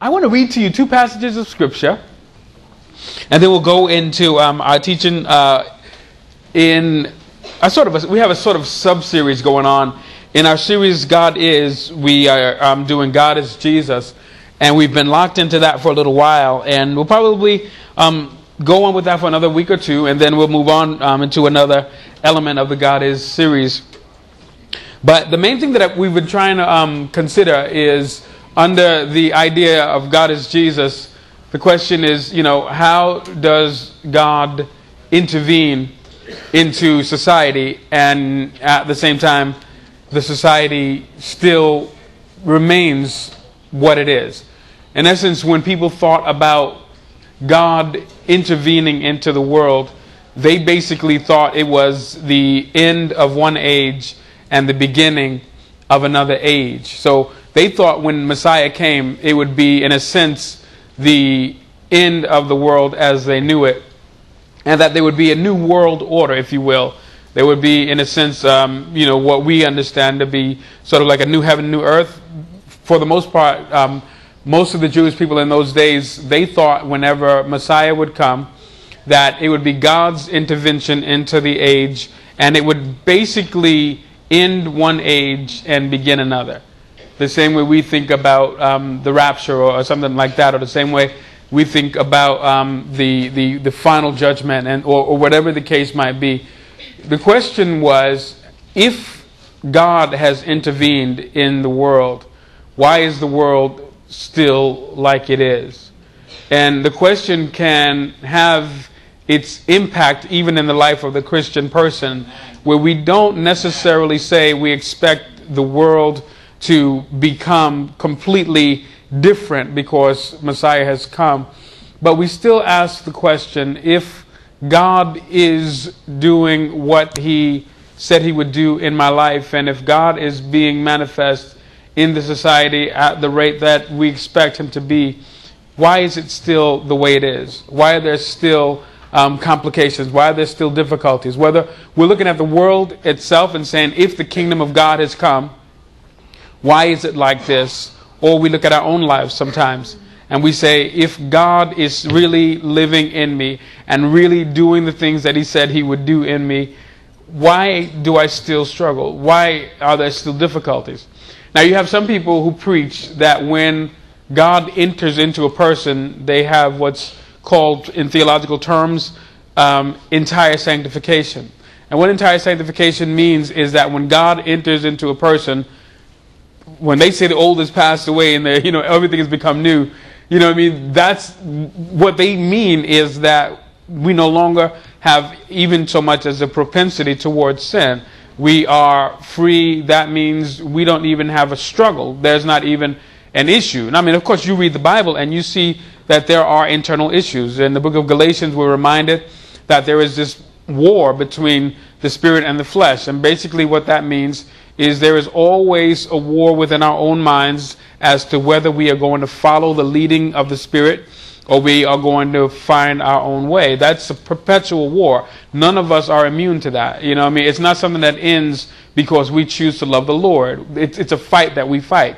I want to read to you two passages of Scripture, and then we'll go into our teaching we have a sort of sub-series going on. In our series, God Is, we are doing God is Jesus, and we've been locked into that for a little while, and we'll probably go on with that for another week or two, and then we'll move on into another element of the God Is series. But the main thing that we've been trying to consider is, under the idea of God is Jesus, the question is, how does God intervene into society, and at the same time, the society still remains what it is? In essence, when people thought about God intervening into the world, they basically thought it was the end of one age and the beginning of another age. So they thought when Messiah came, it would be, in a sense, the end of the world as they knew it, and that there would be a new world order, if you will. There would be, in a sense, what we understand to be sort of like a new heaven, new earth. For the most part, most of the Jewish people in those days, they thought whenever Messiah would come, that it would be God's intervention into the age, and it would basically end one age and begin another. The same way we think about the rapture or something like that, or the same way we think about the final judgment or whatever the case might be. The question was, if God has intervened in the world, why is the world still like it is? And the question can have its impact even in the life of the Christian person, where we don't necessarily say we expect the world to become completely different because Messiah has come, but we still ask the question, if God is doing what He said He would do in my life, and if God is being manifest in the society at the rate that we expect Him to be, why is it still the way it is? Why are there still complications? Why are there still difficulties? Whether we're looking at the world itself and saying, if the kingdom of God has come, why is it like this? Or we look at our own lives sometimes and we say, if God is really living in me and really doing the things that He said He would do in me, why do I still struggle? Why are there still difficulties? Now, you have some people who preach that when God enters into a person, they have what's called, in theological terms, entire sanctification. And what entire sanctification means is that when God enters into a person, when they say the old has passed away and everything has become new, that's what they mean, is that we no longer have even so much as a propensity towards sin. We are free. That means we don't even have a struggle. There's not even an issue. And of course, you read the Bible and you see that there are internal issues. In the book of Galatians, we're reminded that there is this war between the spirit and the flesh. And basically what that means is there is always a war within our own minds as to whether we are going to follow the leading of the Spirit or we are going to find our own way. That's a perpetual war. None of us are immune to that. It's not something that ends because we choose to love the Lord. It's a fight that we fight.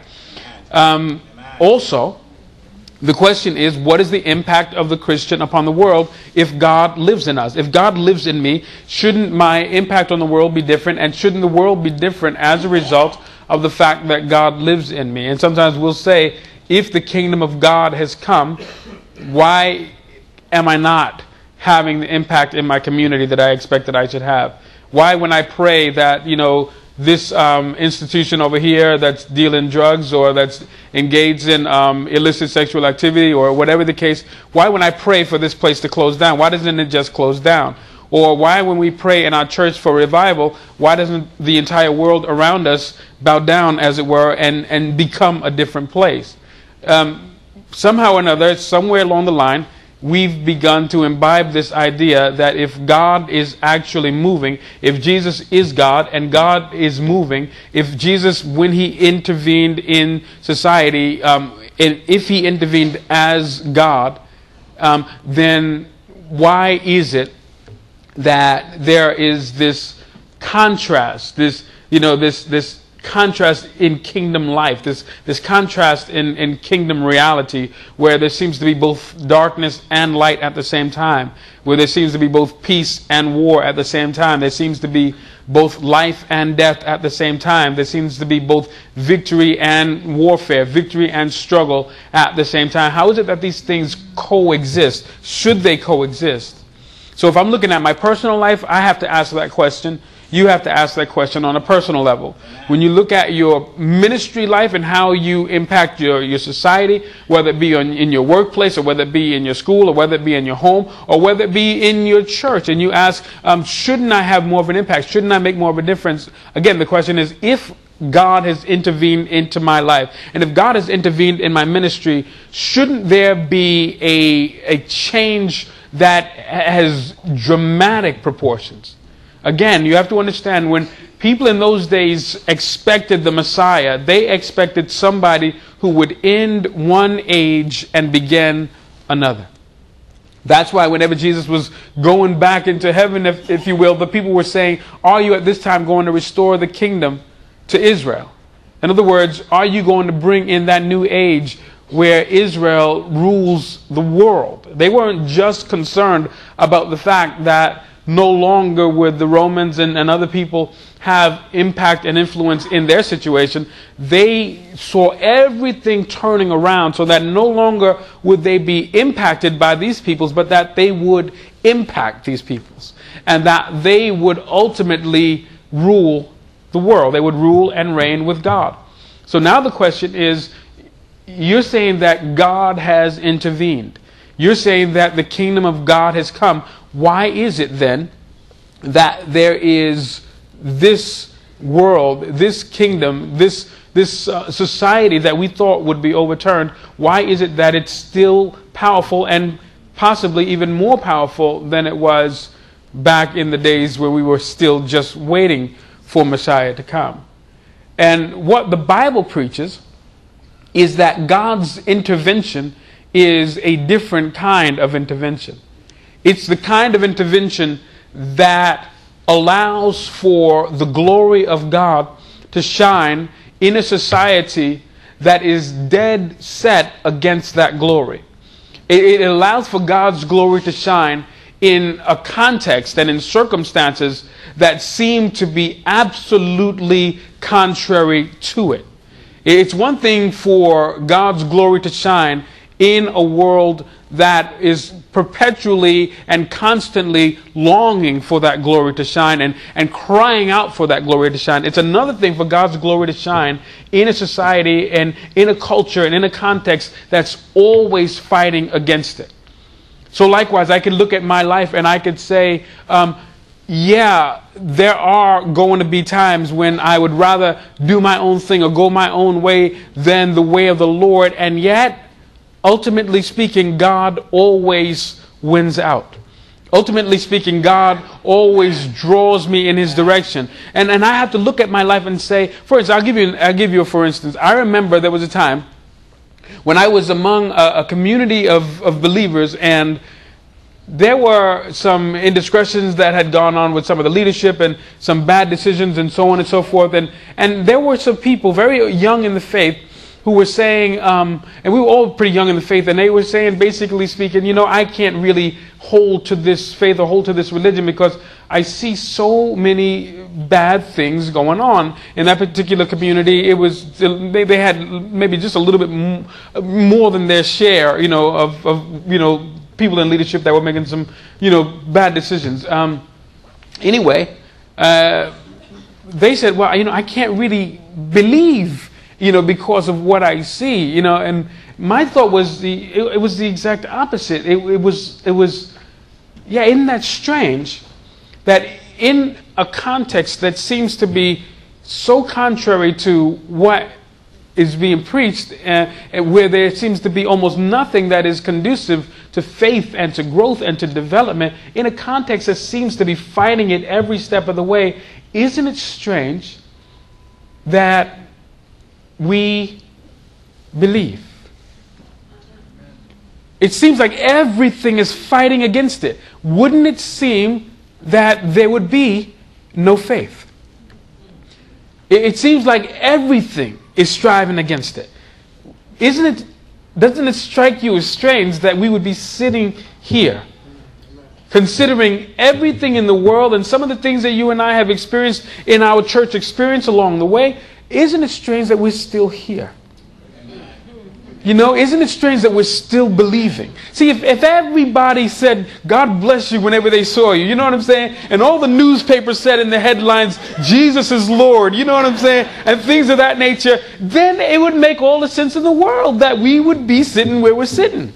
Also, the question is, what is the impact of the Christian upon the world if God lives in us? If God lives in me, shouldn't my impact on the world be different? And shouldn't the world be different as a result of the fact that God lives in me? And sometimes we'll say, if the kingdom of God has come, why am I not having the impact in my community that I expect that I should have? Why, when I pray that, this institution over here that's dealing drugs or that's engaged in illicit sexual activity or whatever the case, why when I pray for this place to close down, why doesn't it just close down? Or why when we pray in our church for revival, why doesn't the entire world around us bow down, as it were, and become a different place? Somehow or another, somewhere along the line, we've begun to imbibe this idea that if God is actually moving, if Jesus is God and God is moving, if Jesus, when He intervened in society, if He intervened as God, then why is it that there is this contrast, this contrast in kingdom life, this contrast in kingdom reality, where there seems to be both darkness and light at the same time, where there seems to be both peace and war at the same time. There seems to be both life and death at the same time. There seems to be both victory and warfare, victory and struggle at the same time. How is it that these things coexist? Should they coexist? So if I'm looking at my personal life, I have to ask that question. You have to ask that question on a personal level. When you look at your ministry life and how you impact your society, whether it be in your workplace, or whether it be in your school, or whether it be in your home, or whether it be in your church, and you ask, shouldn't I have more of an impact? Shouldn't I make more of a difference? Again, the question is, if God has intervened into my life, and if God has intervened in my ministry, shouldn't there be a change that has dramatic proportions? Again, you have to understand, when people in those days expected the Messiah, they expected somebody who would end one age and begin another. That's why whenever Jesus was going back into heaven, if you will, the people were saying, are you at this time going to restore the kingdom to Israel? In other words, are you going to bring in that new age where Israel rules the world? They weren't just concerned about the fact that no longer would the Romans and other people have impact and influence in their situation. They saw everything turning around so that no longer would they be impacted by these peoples, but that they would impact these peoples, and that they would ultimately rule the world. They would rule and reign with God. So now the question is, you're saying that God has intervened. You're saying that the kingdom of God has come. Why is it then that there is this world, this kingdom, this society that we thought would be overturned? Why is it that it's still powerful, and possibly even more powerful than it was back in the days where we were still just waiting for Messiah to come? And what the Bible preaches is that God's intervention is a different kind of intervention. It's the kind of intervention that allows for the glory of God to shine in a society that is dead set against that glory. It allows for God's glory to shine in a context and in circumstances that seem to be absolutely contrary to it. It's one thing for God's glory to shine in a world that is perpetually and constantly longing for that glory to shine and crying out for that glory to shine. It's another thing for God's glory to shine in a society and in a culture and in a context that's always fighting against it. So likewise, I could look at my life and I could say, yeah, there are going to be times when I would rather do my own thing or go my own way than the way of the Lord. And yet, ultimately speaking, God always wins out. Ultimately speaking, God always draws me in His direction. And I have to look at my life and say, for instance, I'll give you a for instance. I remember there was a time when I was among a community of believers, and there were some indiscretions that had gone on with some of the leadership and some bad decisions and so on and so forth. And there were some people very young in the faith who were saying, and we were all pretty young in the faith, and they were saying, basically speaking, I can't really hold to this faith or hold to this religion because I see so many bad things going on in that particular community. It was they had maybe just a little bit more than their share, of people in leadership that were making some, bad decisions. Anyway, they said, well, I can't really believe, because of what I see, and my thought was it was the exact opposite. It was, isn't that strange that in a context that seems to be so contrary to what is being preached, where there seems to be almost nothing that is conducive to faith and to growth and to development, in a context that seems to be fighting it every step of the way, isn't it strange that we believe? It seems like everything is fighting against it. Wouldn't it seem that there would be no faith? It seems like everything is striving against it. Doesn't it strike you as strange that we would be sitting here considering everything in the world and some of the things that you and I have experienced in our church experience along the way? Isn't it strange that we're still here? You know, isn't it strange that we're still believing? See, if everybody said, God bless you whenever they saw you, you know what I'm saying? And all the newspapers said in the headlines, Jesus is Lord, you know what I'm saying? And things of that nature, then it would make all the sense in the world that we would be sitting where we're sitting.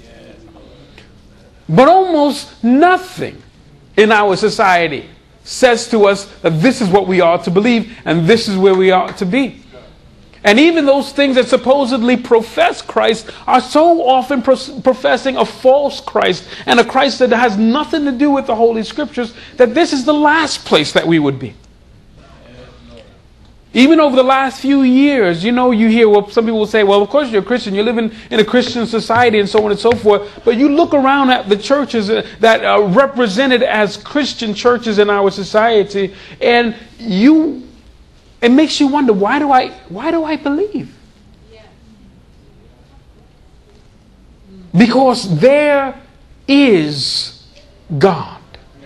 But almost nothing in our society says to us that this is what we ought to believe and this is where we ought to be. And even those things that supposedly profess Christ are so often professing a false Christ and a Christ that has nothing to do with the Holy Scriptures, that this is the last place that we would be. Even over the last few years, you know, you hear some people will say, well, of course you're a Christian, you're living in a Christian society and so on and so forth. But you look around at the churches that are represented as Christian churches in our society, and it makes you wonder, why do I believe? Yeah. Because there is God.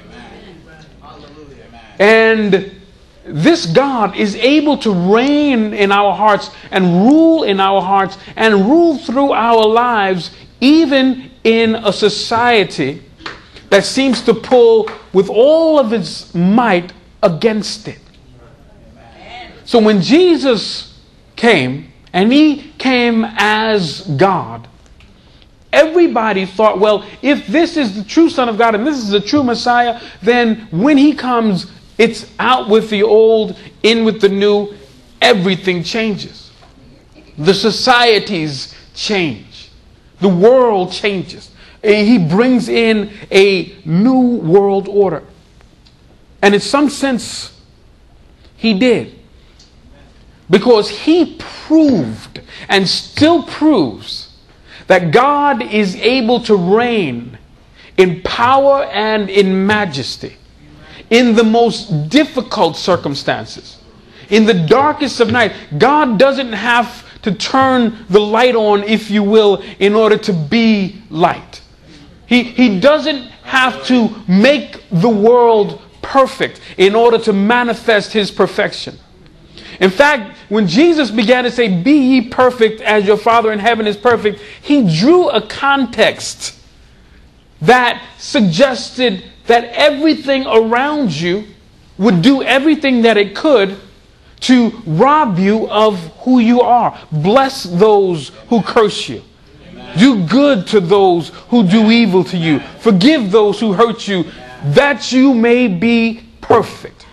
Amen. And this God is able to reign in our hearts and rule in our hearts and rule through our lives, even in a society that seems to pull with all of its might against it. So when Jesus came, and he came as God, everybody thought, well, if this is the true Son of God and this is the true Messiah, then when he comes, it's out with the old, in with the new. Everything changes. The societies change. The world changes. He brings in a new world order. And in some sense, he did. Because he proved and still proves that God is able to reign in power and in majesty in the most difficult circumstances. In the darkest of night, God doesn't have to turn the light on, if you will, in order to be light. He doesn't have to make the world perfect in order to manifest his perfection. In fact, when Jesus began to say, be ye perfect as your Father in heaven is perfect, he drew a context that suggested that everything around you would do everything that it could to rob you of who you are. Bless those who curse you. Amen. Do good to those who do evil to you. Forgive those who hurt you, that you may be perfect,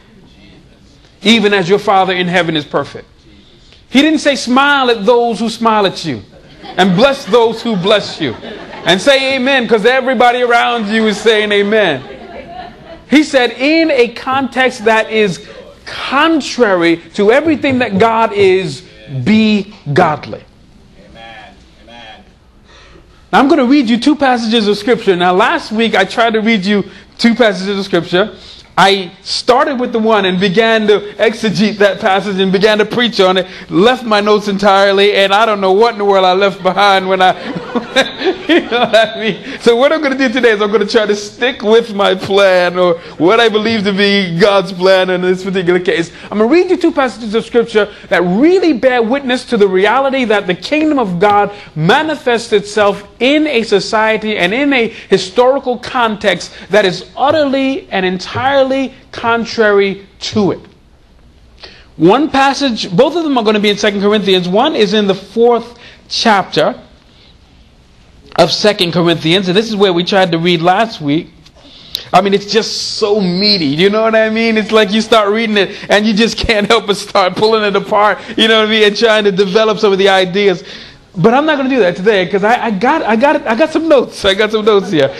even as your Father in heaven is perfect. He didn't say smile at those who smile at you and bless those who bless you and say amen because everybody around you is saying amen. He said in a context that is contrary to everything that God is, be godly. Amen. Amen. Now I'm going to read you two passages of Scripture. Now last week I tried to read you two passages of Scripture. I started with the one and began to exegete that passage and began to preach on it. Left my notes entirely, and I don't know what in the world I left behind when you know what I mean? So what I'm going to do today is I'm going to try to stick with my plan, or what I believe to be God's plan in this particular case. I'm going to read you two passages of Scripture that really bear witness to the reality that the kingdom of God manifests itself in a society and in a historical context that is utterly and entirely contrary to it. One passage, both of them are going to be in 2 Corinthians. One is in the 4th chapter of 2 Corinthians, and this is where we tried to read last week. I mean, it's just so meaty. You know what I mean? It's like you start reading it and you just can't help but start pulling it apart, you know what I mean, and trying to develop some of the ideas. But I'm not going to do that today because I got some notes. I got some notes here.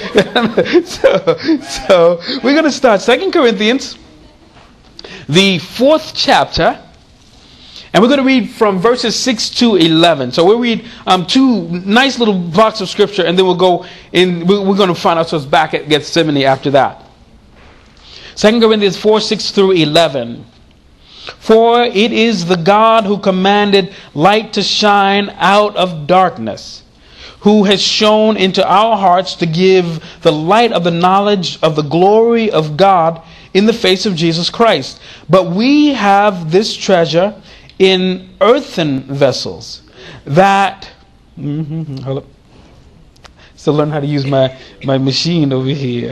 so we're going to start 2 Corinthians, the 4th chapter, and we're going to read from verses 6 to 11. So we'll read two nice little blocks of Scripture, and then we'll go in. We're going to find ourselves back at Gethsemane after that. 2 Corinthians 4, 6 through 11. For it is the God who commanded light to shine out of darkness, who has shone into our hearts to give the light of the knowledge of the glory of God in the face of Jesus Christ. But we have this treasure in earthen vessels, that... hold up. Still learn how to use my machine over here.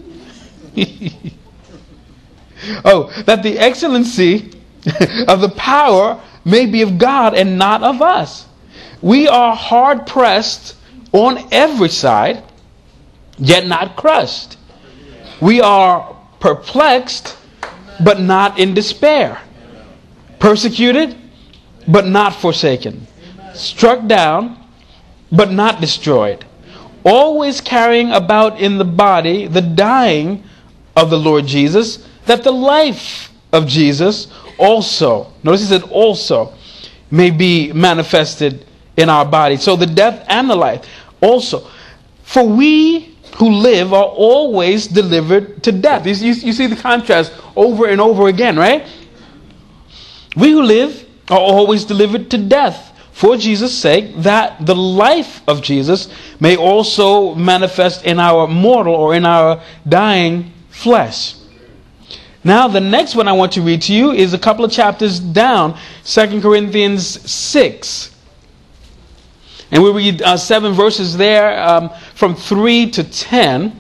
That the excellency of the power may be of God and not of us. We are hard pressed on every side, yet not crushed. We are perplexed, but not in despair. Persecuted, but not forsaken. Struck down, but not destroyed. Always carrying about in the body the dying of the Lord Jesus, that the life of Jesus also, notice he said also, may be manifested in our body. So the death and the life also. For we who live are always delivered to death. You see the contrast over and over again, right? We who live are always delivered to death for Jesus' sake, that the life of Jesus may also manifest in our mortal or in our dying flesh. Now, the next one I want to read to you is a couple of chapters down, 2 Corinthians 6. And we read 7 verses there from 3 to 10.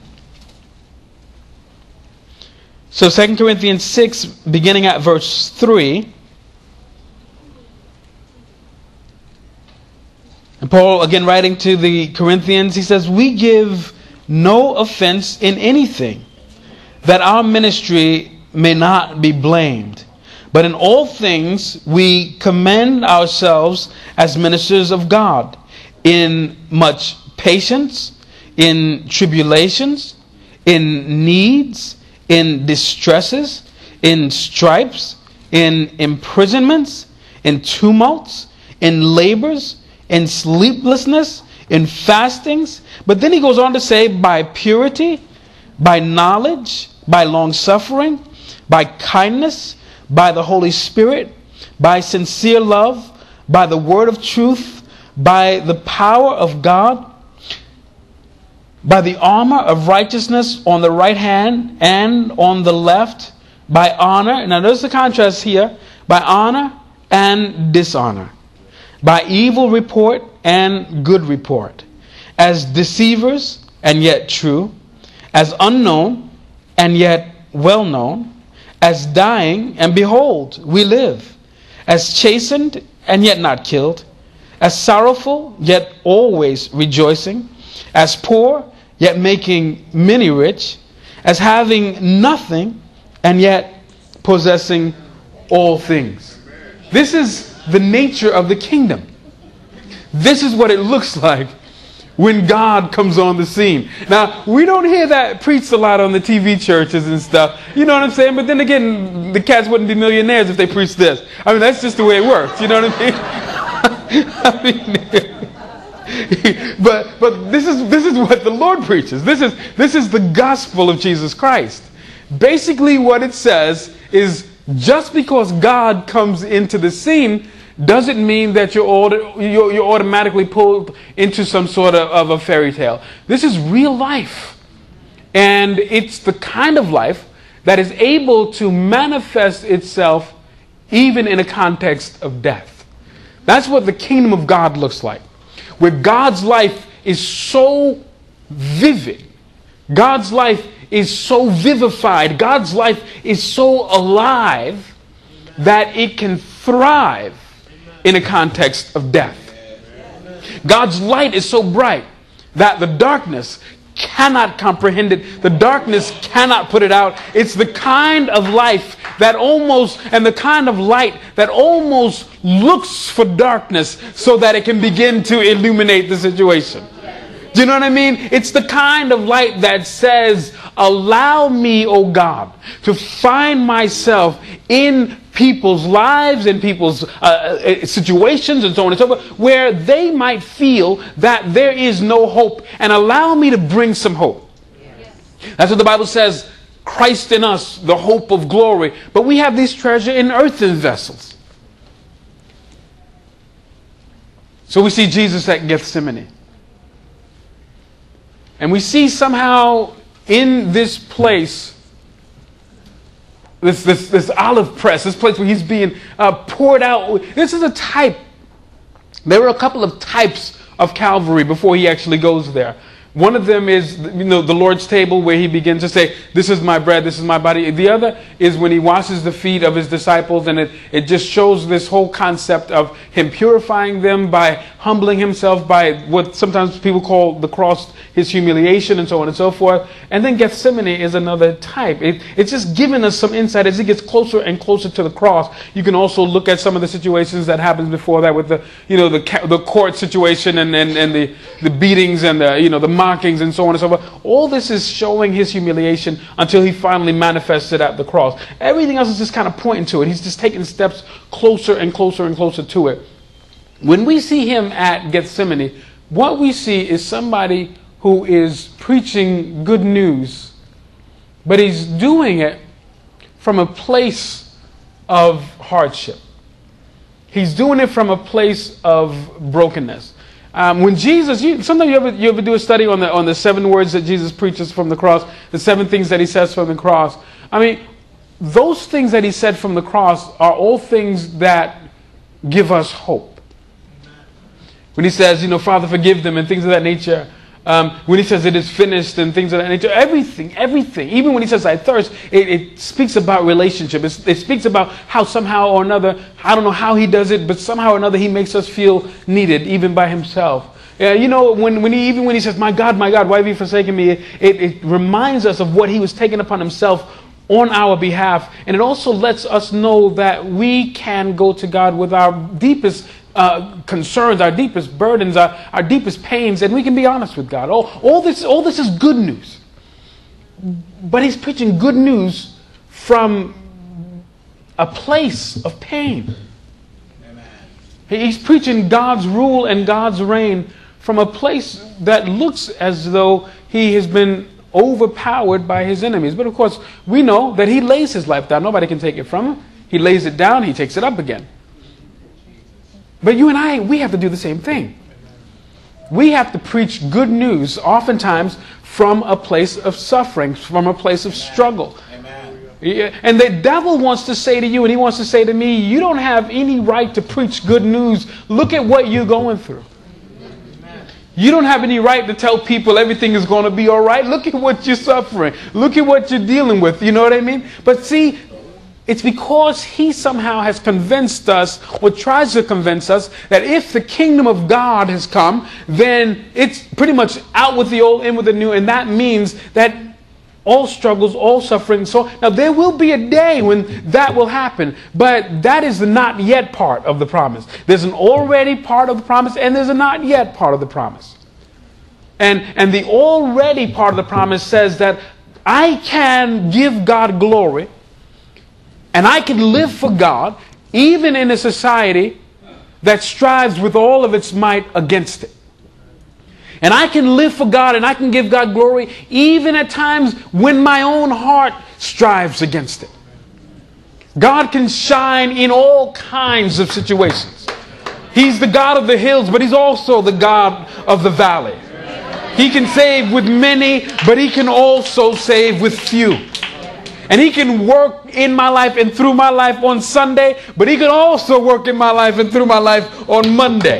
So 2 Corinthians 6, beginning at verse 3. And Paul, again writing to the Corinthians, he says, "We give no offense in anything, that our ministry may not be blamed. But in all things we commend ourselves as ministers of God, in much patience, in tribulations, in needs, in distresses, in stripes, in imprisonments, in tumults, in labors, in sleeplessness, in fastings." But then he goes on to say, by purity, by knowledge, by long suffering, by kindness, by the Holy Spirit, by sincere love, by the word of truth, by the power of God, by the armor of righteousness on the right hand and on the left, by honor. Now notice the contrast here. By honor and dishonor. By evil report and good report. As deceivers and yet true. As unknown and yet well known. As dying, and behold, we live. As chastened, and yet not killed. As sorrowful, yet always rejoicing. As poor, yet making many rich. As having nothing, and yet possessing all things. This is the nature of the kingdom. This is what it looks like when God comes on the scene. Now, we don't hear that preached a lot on the TV churches and stuff. You know what I'm saying? But then again, the cats wouldn't be millionaires if they preached this. I mean, that's just the way it works. You know what I mean? but this is what the Lord preaches. This is the gospel of Jesus Christ. Basically, what it says is, just because God comes into the scene doesn't mean that you're automatically pulled into some sort of a fairy tale. This is real life. And it's the kind of life that is able to manifest itself even in a context of death. That's what the kingdom of God looks like. Where God's life is so vivid. God's life is so vivified. God's life is so alive that it can thrive in a context of death. God's light is so bright that the darkness cannot comprehend it. The darkness cannot put it out. It's the kind of life that almost, and the kind of light that almost looks for darkness so that it can begin to illuminate the situation. Do you know what I mean? It's the kind of light that says, allow me, oh God, to find myself in people's lives, in people's situations and so on and so forth, where they might feel that there is no hope, and allow me to bring some hope. Yes. That's what the Bible says. Christ in us, the hope of glory. But we have these treasure in earthen vessels. So we see Jesus at Gethsemane. And we see somehow in this place, this olive press, this place where he's being poured out. This is a type. There were a couple of types of Calvary before he actually goes there. One of them is, the Lord's table, where he begins to say, this is my bread, this is my body. The other is when he washes the feet of his disciples, and it just shows this whole concept of him purifying them by humbling himself, by what sometimes people call the cross, his humiliation, and so on and so forth. And then Gethsemane is another type. It's just giving us some insight as he gets closer and closer to the cross. You can also look at some of the situations that happens before that with the court situation and the beatings and the mockings and so on and so forth. All this is showing his humiliation until he finally manifested at the cross. Everything else is just kind of pointing to it. He's just taking steps closer and closer and closer to it. When we see him at Gethsemane, what we see is somebody who is preaching good news, but he's doing it from a place of hardship. He's doing it from a place of brokenness. When Jesus, sometimes you ever do a study on the 7 words that Jesus preaches from the cross, the 7 things that he says from the cross. I mean, those things that he said from the cross are all things that give us hope. When he says, Father, forgive them, and things of that nature. When he says it is finished and things of that nature, everything, even when he says I thirst, it speaks about relationship. It speaks about how somehow or another, I don't know how he does it, but somehow or another he makes us feel needed, even by himself. When he says, my God, why have you forsaken me? It reminds us of what he was taking upon himself on our behalf. And it also lets us know that we can go to God with our deepest concerns, our deepest burdens, our deepest pains, and we can be honest with God. All this is good news. But he's preaching good news from a place of pain. Amen. He's preaching God's rule and God's reign from a place that looks as though he has been overpowered by his enemies. But of course, we know that he lays his life down. Nobody can take it from him. He lays it down, he takes it up again. But you and I, we have to do the same thing. We have to preach good news, oftentimes from a place of suffering, from a place of struggle. Amen. And the devil wants to say to you, and he wants to say to me, you don't have any right to preach good news. Look at what you're going through. You don't have any right to tell people everything is going to be all right. Look at what you're suffering. Look at what you're dealing with. You know what I mean? But see, it's because he somehow has convinced us, or tries to convince us, that if the kingdom of God has come, then it's pretty much out with the old, in with the new. And that means that all struggles, all suffering. So now there will be a day when that will happen. But that is the not yet part of the promise. There's an already part of the promise, and there's a not yet part of the promise. And the already part of the promise says that I can give God glory, and I can live for God, even in a society that strives with all of its might against it. And I can live for God and I can give God glory, even at times when my own heart strives against it. God can shine in all kinds of situations. He's the God of the hills, but he's also the God of the valley. He can save with many, but he can also save with few. And he can work in my life and through my life on Sunday, but he can also work in my life and through my life on Monday.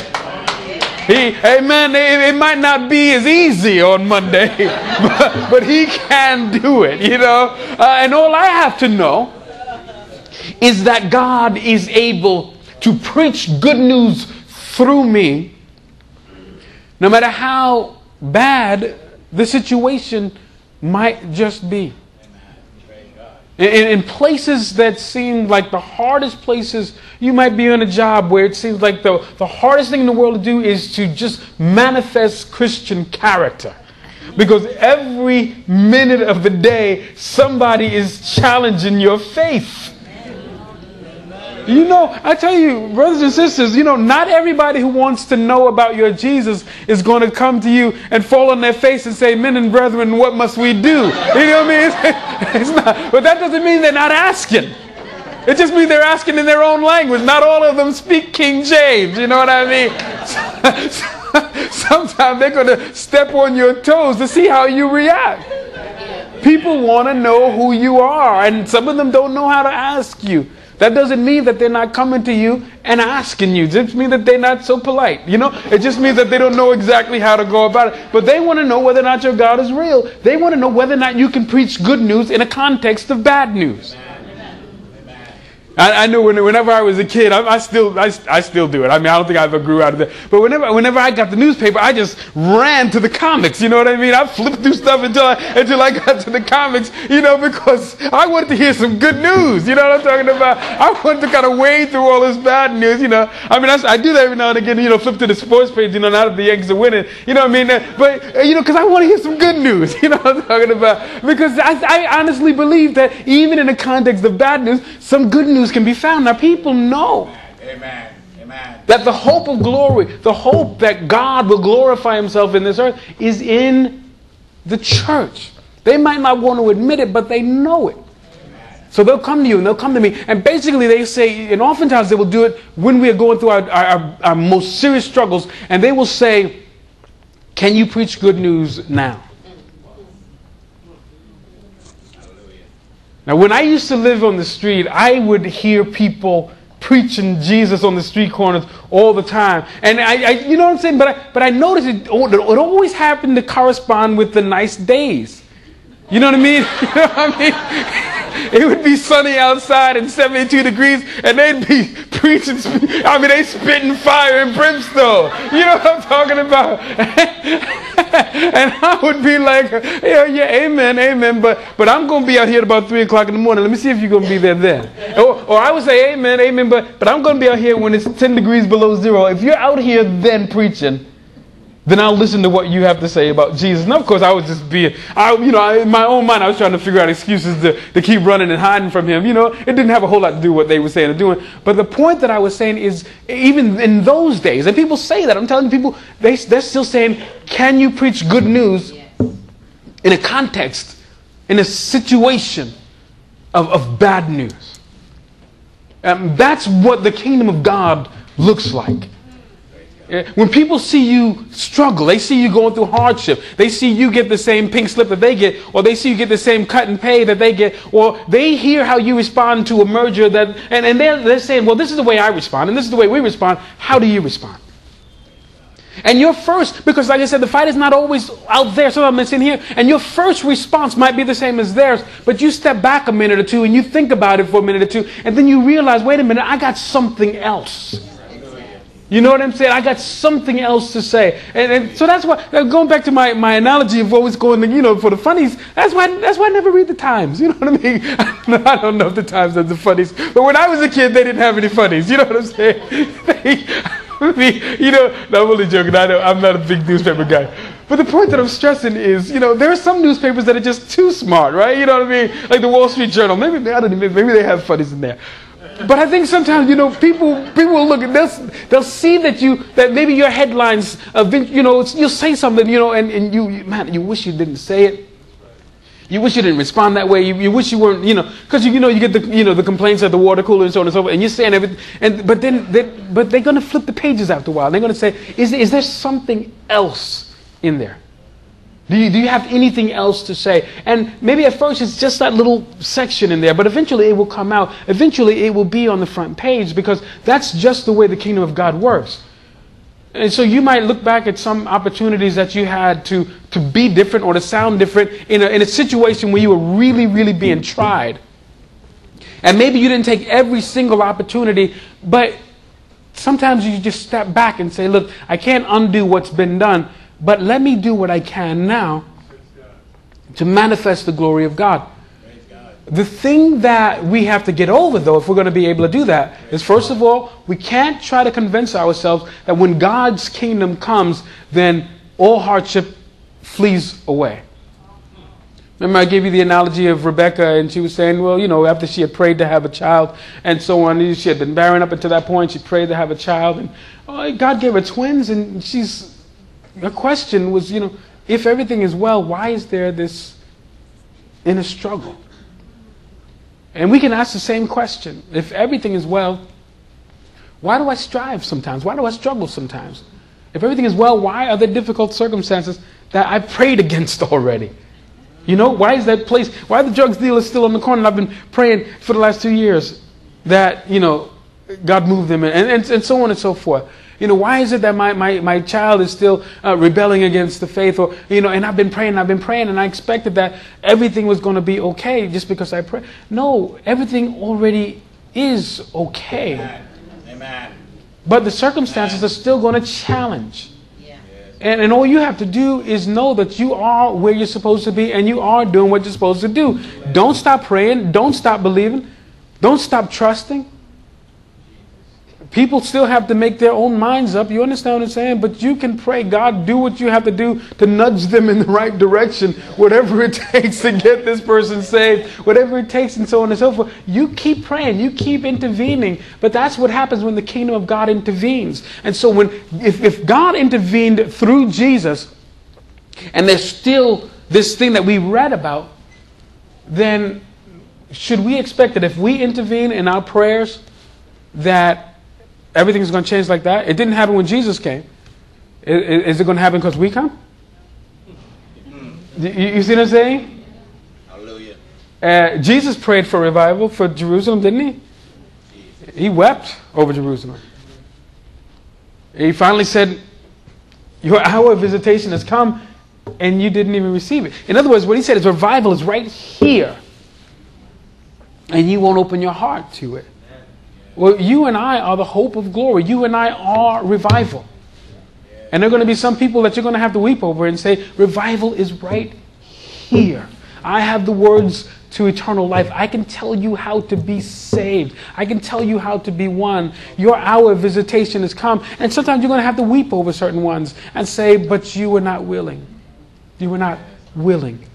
Amen. It might not be as easy on Monday, but he can do it, And all I have to know is that God is able to preach good news through me, no matter how bad the situation might just be. In places that seem like the hardest places, you might be on a job where it seems like the hardest thing in the world to do is to just manifest Christian character. Because every minute of the day, somebody is challenging your faith. You know, I tell you, brothers and sisters, you know, not everybody who wants to know about your Jesus is going to come to you and fall on their face and say, men and brethren, what must we do? You know what I mean? It's not, but that doesn't mean they're not asking. It just means they're asking in their own language. Not all of them speak King James. You know what I mean? Sometimes they're going to step on your toes to see how you react. People want to know who you are, and some of them don't know how to ask you. That doesn't mean that they're not coming to you and asking you. It just means that they're not so polite. You know, it just means that they don't know exactly how to go about it. But they want to know whether or not your God is real. They want to know whether or not you can preach good news in a context of bad news. I knew whenever I was a kid, I still do it. I mean, I don't think I ever grew out of it. But whenever I got the newspaper, I just ran to the comics. You know what I mean? I flipped through stuff until I got to the comics. You know, because I wanted to hear some good news. You know what I'm talking about? I wanted to kind of wade through all this bad news. You know, I mean, I do that every now and again. You know, flip to the sports page. You know, now that the Yankees are winning. You know what I mean? But you know, because I want to hear some good news. You know what I'm talking about? Because I honestly believe that even in the context of bad news, some good news can be found. Now, people know Amen. That the hope of glory, the hope that God will glorify himself in this earth is in the church. They might not want to admit it, but they know it. So they'll come to you and they'll come to me. And basically they say, and oftentimes they will do it when we are going through our most serious struggles. And they will say, can you preach good news now? Now, when I used to live on the street, I would hear people preaching Jesus on the street corners all the time. And I you know what I'm saying? But I noticed it always happened to correspond with the nice days. You know what I mean? You know what I mean? It would be sunny outside and 72 degrees, and they'd be preaching. I mean, they spitting fire and brimstone. You know what I'm talking about? And I would be like, yeah, amen, amen. But I'm going to be out here at about 3 o'clock in the morning. Let me see if you're going to be there then. Or I would say, amen, amen. But I'm going to be out here when it's 10 degrees below zero. If you're out here then preaching, then I'll listen to what you have to say about Jesus. And of course, I would just be, in my own mind, I was trying to figure out excuses to keep running and hiding from him. You know, it didn't have a whole lot to do with what they were saying or doing. But the point that I was saying is, even in those days, and people say that, I'm telling people, they're still saying, can you preach good news in a context, in a situation of bad news? That's what the kingdom of God looks like. When people see you struggle, they see you going through hardship, they see you get the same pink slip that they get, or they see you get the same cut and pay that they get, or they hear how you respond to a merger that, and they're saying, well, this is the way I respond, and this is the way we respond. How do you respond? And your first, because like I said, the fight is not always out there. Sometimes it's in here. And your first response might be the same as theirs. But you step back a minute or two and you think about it for a minute or two. And then you realize, wait a minute, I got something else. You know what I'm saying? I got something else to say. And so that's why, going back to my analogy of always going, for the funnies, that's why I never read the Times. You know what I mean? I don't know if the Times has the funnies. But when I was a kid, they didn't have any funnies. You know what I'm saying? No, I'm only joking. I know I'm not a big newspaper guy. But the point that I'm stressing is, there are some newspapers that are just too smart, right? You know what I mean? Like the Wall Street Journal. Maybe they have funnies in there. But I think sometimes, people will look at they'll see that maybe your headlines, you'll say something, and you wish you didn't say it. You wish you didn't respond that way. You wish you weren't, because you get the complaints at the water cooler and so on and so forth, and you're saying everything. But they're going to flip the pages after a while. They're going to say, is there something else in there? Do you have anything else to say? And maybe at first it's just that little section in there, but eventually it will come out. Eventually it will be on the front page, because that's just the way the kingdom of God works. And so you might look back at some opportunities that you had to be different or to sound different in a situation where you were really, really being tried. And maybe you didn't take every single opportunity, but sometimes you just step back and say, look, I can't undo what's been done, but let me do what I can now to manifest the glory of God. The thing that we have to get over, though, if we're going to be able to do that, is first of all, we can't try to convince ourselves that when God's kingdom comes, then all hardship flees away. Remember, I gave you the analogy of Rebecca, and she was saying, well, after she had prayed to have a child and so on, she had been barren up until that point. She prayed to have a child, and God gave her twins, and her question was, if everything is well, why is there this inner struggle? And we can ask the same question. If everything is well, why do I strive sometimes? Why do I struggle sometimes? If everything is well, why are there difficult circumstances that I prayed against already? Why is that place, why are the drugs dealers still on the corner? And I've been praying for the last 2 years that, God moved them and so on and so forth. Why is it that my child is still rebelling against the faith? Or, and I've been praying, and I expected that everything was going to be okay just because I prayed. No, everything already is okay. Amen. But the circumstances are still going to challenge. And all you have to do is know that you are where you're supposed to be and you are doing what you're supposed to do. Don't stop praying. Don't stop believing. Don't stop trusting. People still have to make their own minds up. You understand what I'm saying? But you can pray, God, do what you have to do to nudge them in the right direction. Whatever it takes to get this person saved. Whatever it takes and so on and so forth. You keep praying. You keep intervening. But that's what happens when the kingdom of God intervenes. And so if God intervened through Jesus, and there's still this thing that we read about, then should we expect that if we intervene in our prayers, that everything's going to change like that? It didn't happen when Jesus came. Is it going to happen because we come? You see what I'm saying? Hallelujah. Jesus prayed for revival for Jerusalem, didn't he? He wept over Jerusalem. He finally said, your hour of visitation has come, and you didn't even receive it. In other words, what he said is revival is right here, and you won't open your heart to it. Well, you and I are the hope of glory. You and I are revival. And there are going to be some people that you're going to have to weep over and say, revival is right here. I have the words to eternal life. I can tell you how to be saved. I can tell you how to be one. Your hour of visitation has come. And sometimes you're going to have to weep over certain ones and say, but you were not willing. You were not willing.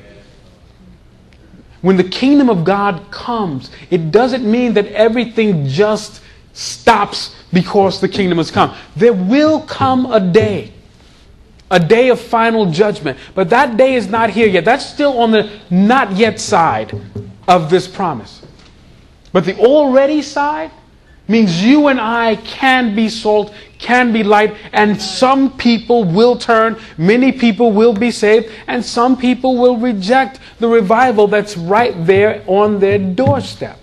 When the kingdom of God comes, it doesn't mean that everything just stops because the kingdom has come. There will come a day of final judgment. But that day is not here yet. That's still on the not yet side of this promise. But the already side means you and I can be salt, can be light, and some people will turn, many people will be saved, and some people will reject the revival that's right there on their doorstep.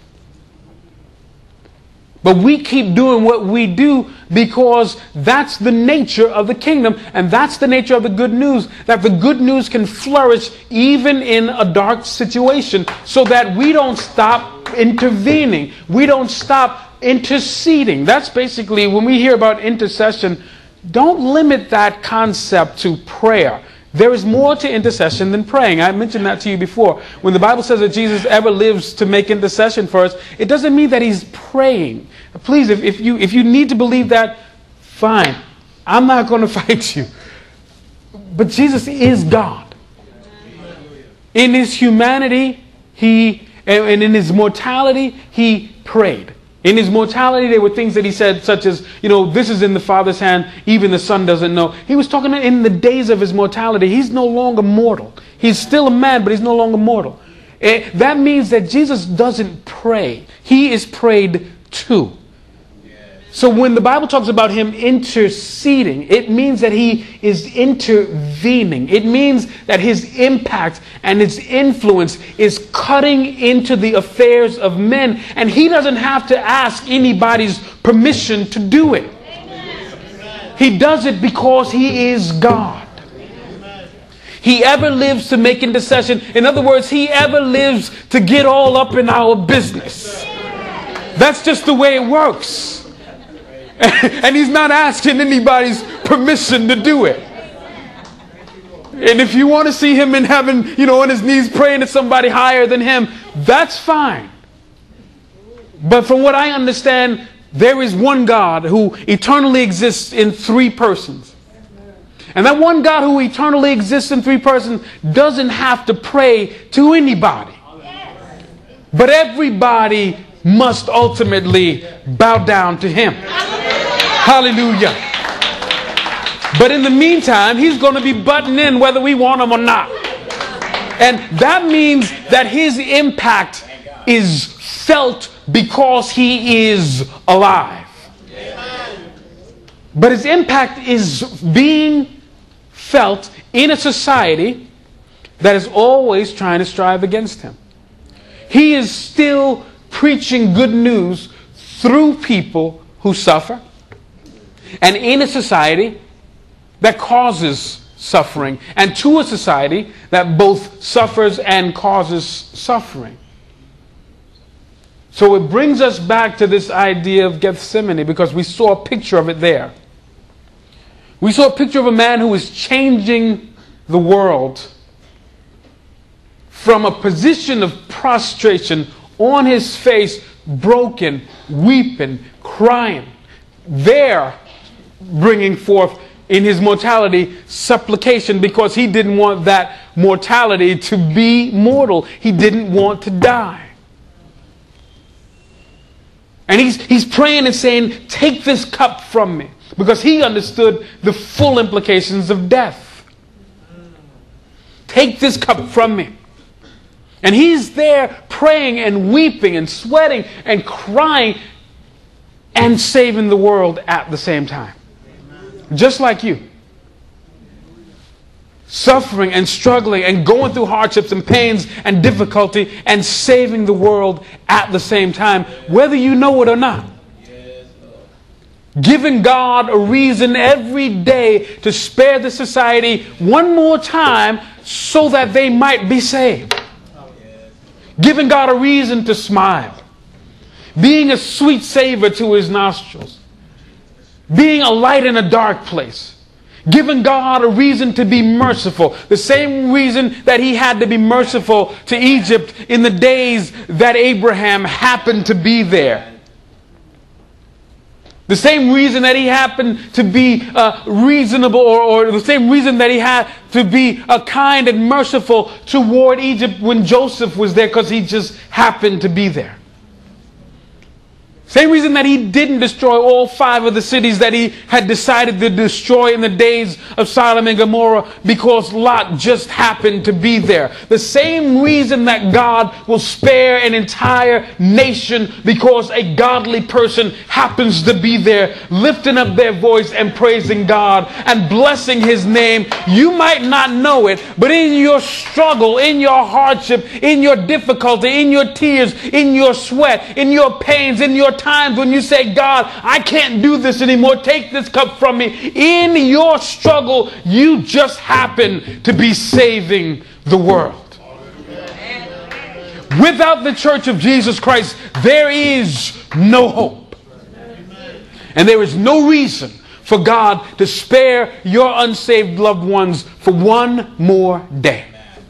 But we keep doing what we do because that's the nature of the kingdom, and that's the nature of the good news, that the good news can flourish even in a dark situation, so that we don't stop intervening. We don't stop interceding. That's basically, when we hear about intercession, don't limit that concept to prayer. There is more to intercession than praying. I mentioned that to you before. When the Bible says that Jesus ever lives to make intercession for us, it doesn't mean that he's praying. Please, if you need to believe that, fine. I'm not going to fight you. But Jesus is God. In his humanity, and in his mortality, he prayed. In his mortality, there were things that he said, such as, this is in the Father's hand, even the Son doesn't know. He was talking in the days of his mortality. He's no longer mortal. He's still a man, but he's no longer mortal. That means that Jesus doesn't pray. He is prayed to. So when the Bible talks about him interceding, it means that he is intervening. It means that his impact and his influence is cutting into the affairs of men. And he doesn't have to ask anybody's permission to do it. He does it because he is God. He ever lives to make intercession. In other words, he ever lives to get all up in our business. That's just the way it works. And he's not asking anybody's permission to do it. And if you want to see him in heaven, on his knees praying to somebody higher than him, that's fine. But from what I understand, there is one God who eternally exists in three persons. And that one God who eternally exists in three persons doesn't have to pray to anybody. But everybody must ultimately bow down to him. Hallelujah. But in the meantime, he's going to be butting in whether we want him or not. And that means that his impact is felt because he is alive. But his impact is being felt in a society that is always trying to strive against him. He is still preaching good news through people who suffer, and in a society that causes suffering, and to a society that both suffers and causes suffering. So it brings us back to this idea of Gethsemane, because we saw a picture of it there. We saw a picture of a man who is changing the world from a position of prostration, on his face, broken, weeping, crying, there bringing forth in his mortality supplication, because he didn't want that mortality to be mortal. He didn't want to die. And he's praying and saying, take this cup from me, because he understood the full implications of death. Take this cup from me. And he's there praying and weeping and sweating and crying and saving the world at the same time. Just like you. Suffering and struggling and going through hardships and pains and difficulty and saving the world at the same time, whether you know it or not. Giving God a reason every day to spare the society one more time so that they might be saved. Giving God a reason to smile. Being a sweet savor to his nostrils. Being a light in a dark place. Giving God a reason to be merciful. The same reason that he had to be merciful to Egypt in the days that Abraham happened to be there. The same reason that he happened to be reasonable, or the same reason that he had to be kind and merciful toward Egypt when Joseph was there, because he just happened to be there. Same reason that he didn't destroy all 5 of the cities that he had decided to destroy in the days of Sodom and Gomorrah, because Lot just happened to be there. The same reason that God will spare an entire nation, because a godly person happens to be there, lifting up their voice and praising God and blessing his name. You might not know it, but in your struggle, in your hardship, in your difficulty, in your tears, in your sweat, in your pains, in your times when you say, God, I can't do this anymore, take this cup from me. In your struggle, you just happen to be saving the world. Without the Church of Jesus Christ, there is no hope. And there is no reason for God to spare your unsaved loved ones for one more day.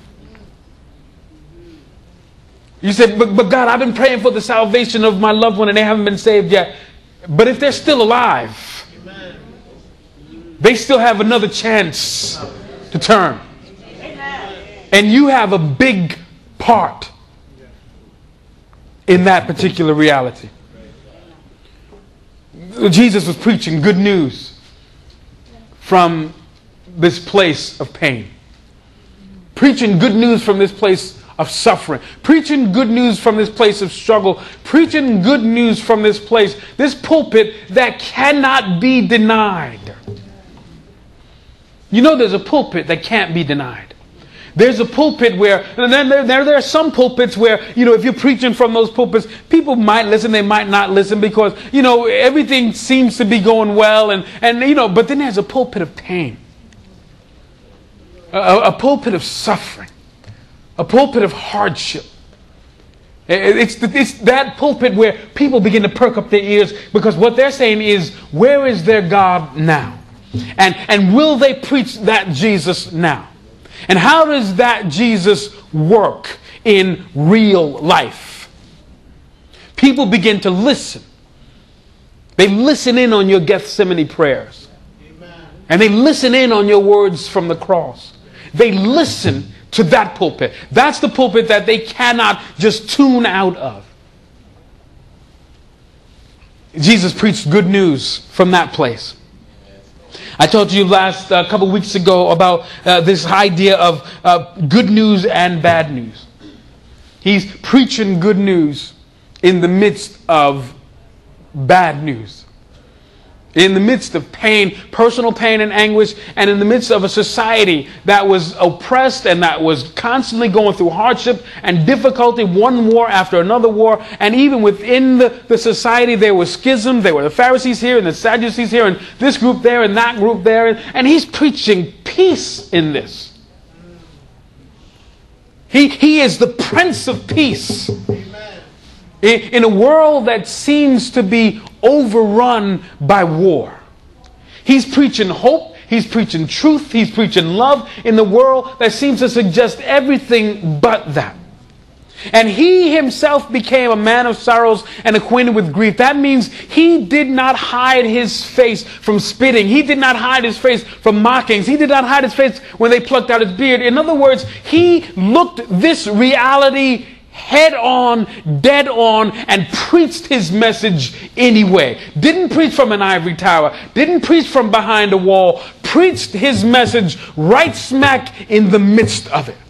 You said, but God, I've been praying for the salvation of my loved one and they haven't been saved yet. But if they're still alive, they still have another chance to turn. And you have a big part in that particular reality. Jesus was preaching good news from this place of pain. Preaching good news from this place of suffering. Preaching good news from this place of struggle. Preaching good news from this place, this pulpit that cannot be denied. You know, there's a pulpit that can't be denied. There's a pulpit where, and then there are some pulpits where, if you're preaching from those pulpits, people might listen, they might not listen, because, everything seems to be going well, and but then there's a pulpit of pain. A pulpit of suffering. A pulpit of hardship. It's that pulpit where people begin to perk up their ears, because what they're saying is, where is their God now? And will they preach that Jesus now? And how does that Jesus work in real life? People begin to listen. They listen in on your Gethsemane prayers. And they listen in on your words from the cross. They listen to that pulpit. That's the pulpit that they cannot just tune out of. Jesus preached good news from that place. I told you last couple weeks ago about this idea of good news and bad news. He's preaching good news in the midst of bad news. In the midst of pain, personal pain and anguish, and in the midst of a society that was oppressed and that was constantly going through hardship and difficulty, one war after another war, and even within the society there was schism. There were the Pharisees here and the Sadducees here and this group there and that group there, and he's preaching peace in this. He is the Prince of Peace. In a world that seems to be overrun by war. He's preaching hope. He's preaching truth. He's preaching love in the world that seems to suggest everything but that. And he himself became a man of sorrows and acquainted with grief. That means he did not hide his face from spitting. He did not hide his face from mockings. He did not hide his face when they plucked out his beard. In other words, he looked this reality head on, dead on, and preached his message anyway. Didn't preach from an ivory tower. Didn't preach from behind a wall. Preached his message right smack in the midst of it.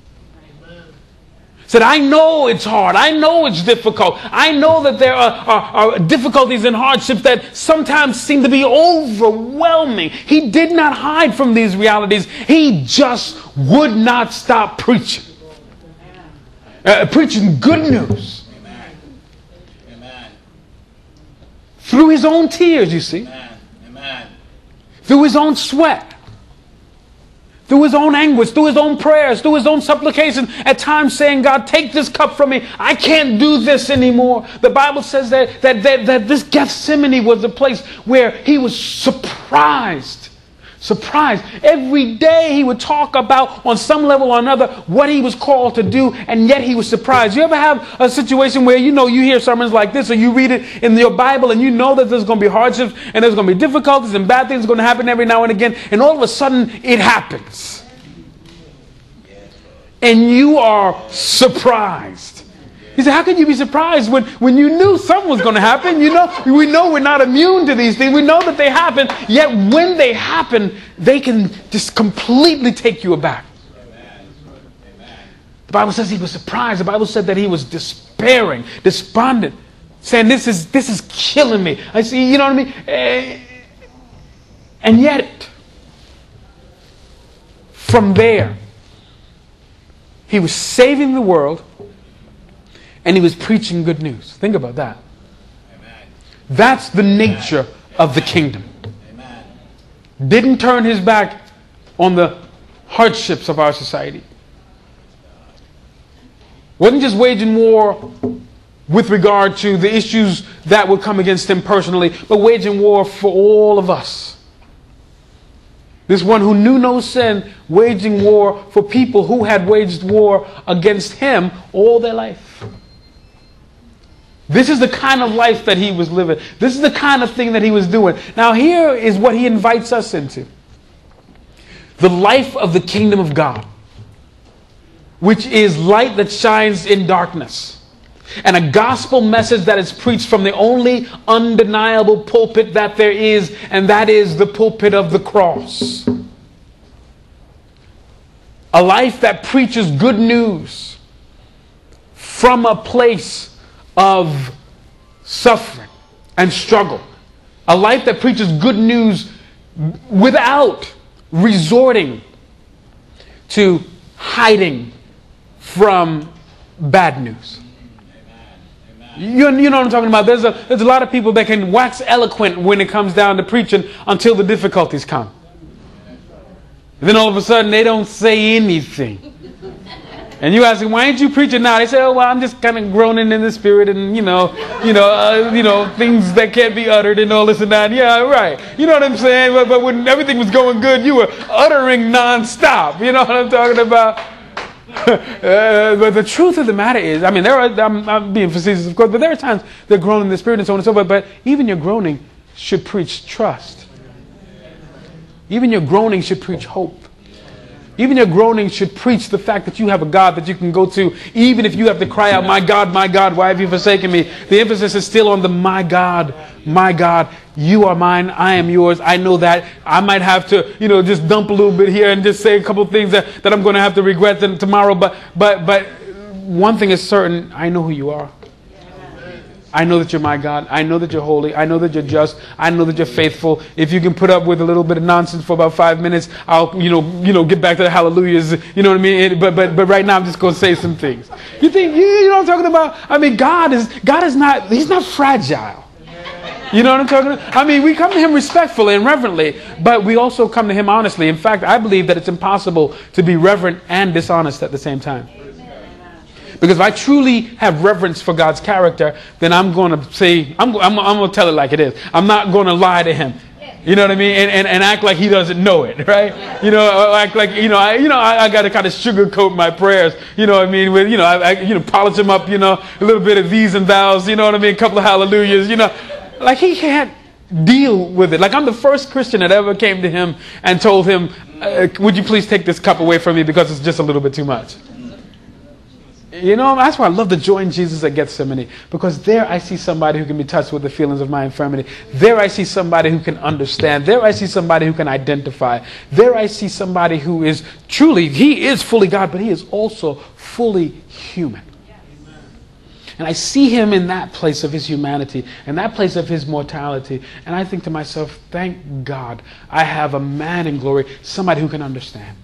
Said, I know it's hard. I know it's difficult. I know that there are difficulties and hardships that sometimes seem to be overwhelming. He did not hide from these realities. He just would not stop preaching. Preaching good news. Amen. Amen. Through his own tears, you see. Amen. Amen. Through his own sweat. Through his own anguish. Through his own prayers. Through his own supplication. At times saying, God, take this cup from me. I can't do this anymore. The Bible says that this Gethsemane was the place where he was surprised. Surprised. Every day he would talk about, on some level or another, what he was called to do, and yet he was surprised. You ever have a situation where you hear sermons like this, or you read it in your Bible, and you know that there's going to be hardships, and there's going to be difficulties, and bad things are going to happen every now and again, and all of a sudden it happens. And you are surprised. He said, how could you be surprised when you knew something was going to happen? We know we're not immune to these things. We know that they happen. Yet when they happen, they can just completely take you aback. Amen. The Bible says he was surprised. The Bible said that he was despairing, despondent, saying, this is killing me. I see, you know what I mean? And yet, from there, he was saving the world. And he was preaching good news. Think about that. Amen. That's the nature of the kingdom. Amen. Didn't turn his back on the hardships of our society. Wasn't just waging war with regard to the issues that would come against him personally, but waging war for all of us. This one who knew no sin, waging war for people who had waged war against him all their life. This is the kind of life that he was living. This is the kind of thing that he was doing. Now here is what he invites us into. The life of the kingdom of God, which is light that shines in darkness. And a gospel message that is preached from the only undeniable pulpit that there is, and that is the pulpit of the cross. A life that preaches good news from a place of suffering and struggle. A life that preaches good news without resorting to hiding from bad news. You know what I'm talking about? There's a lot of people that can wax eloquent when it comes down to preaching until the difficulties come. And then all of a sudden they don't say anything. And you ask them, why ain't you preaching now? They say, oh, well, I'm just kind of groaning in the spirit and, things that can't be uttered and all this and that. Yeah, right. You know what I'm saying? But when everything was going good, you were uttering nonstop. You know what I'm talking about? But the truth of the matter is, I'm being facetious, of course, but there are times they're groaning in the spirit and so on and so forth. But even your groaning should preach trust. Even your groaning should preach hope. Even your groaning should preach the fact that you have a God that you can go to, even if you have to cry out, my God, why have you forsaken me? The emphasis is still on the my God, you are mine, I am yours. I know that. I might have to, just dump a little bit here and just say a couple of things that I'm going to have to regret tomorrow. But one thing is certain, I know who you are. I know that you're my God. I know that you're holy. I know that you're just. I know that you're faithful. If you can put up with a little bit of nonsense for about 5 minutes, I'll, get back to the hallelujahs. You know what I mean? But right now I'm just going to say some things. You think, you know what I'm talking about? I mean, God is not, he's not fragile. You know what I'm talking about? I mean, we come to him respectfully and reverently, but we also come to him honestly. In fact, I believe that it's impossible to be reverent and dishonest at the same time. Because if I truly have reverence for God's character, then I'm going to say, I'm going to tell it like it is. I'm not going to lie to him. You know what I mean? And act like he doesn't know it, right? Act like, I got to kind of sugarcoat my prayers. You know what I mean? With, I polish them up, a little bit of these and thous, you know what I mean? A couple of hallelujahs, like he can't deal with it. Like I'm the first Christian that ever came to him and told him, would you please take this cup away from me because it's just a little bit too much. That's why I love to join Jesus at Gethsemane, because there I see somebody who can be touched with the feelings of my infirmity. There I see somebody who can understand. There I see somebody who can identify. There I see somebody who is truly, he is fully God, but he is also fully human. And I see him in that place of his humanity, in that place of his mortality. And I think to myself, thank God I have a man in glory, somebody who can understand.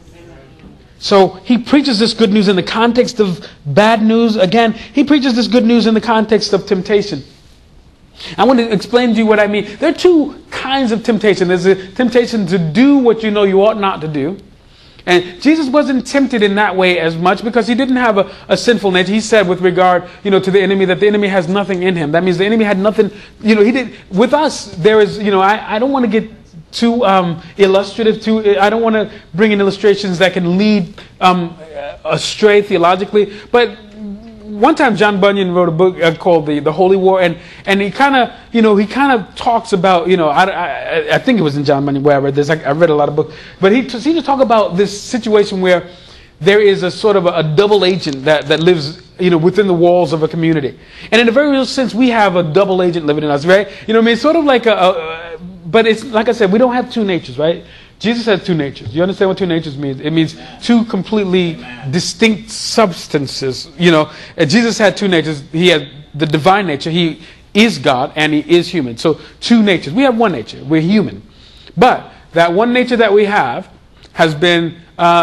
So he preaches this good news in the context of bad news. Again, he preaches this good news in the context of temptation. I want to explain to you what I mean. There are two kinds of temptation. There's a temptation to do what you know you ought not to do. And Jesus wasn't tempted in that way as much because he didn't have a sinful nature. He said with regard, to the enemy, that the enemy has nothing in him. That means the enemy had nothing, he did. With us, there is, I don't want to get too illustrative. I don't want to bring in illustrations that can lead astray theologically. But one time John Bunyan wrote a book called The Holy War, and he kind of talks about, I think it was in John Bunyan where I read this. I read a lot of books, but he seems to talk about this situation where there is a sort of a double agent that lives, within the walls of a community. And in a very real sense, we have a double agent living in us, right? It's sort of like but it's like I said, we don't have two natures, right? Jesus has two natures. You understand what two natures means? It means two completely distinct substances. Jesus had two natures. He had the divine nature. He is God and he is human. So two natures. We have one nature. We're human. But that one nature that we have has been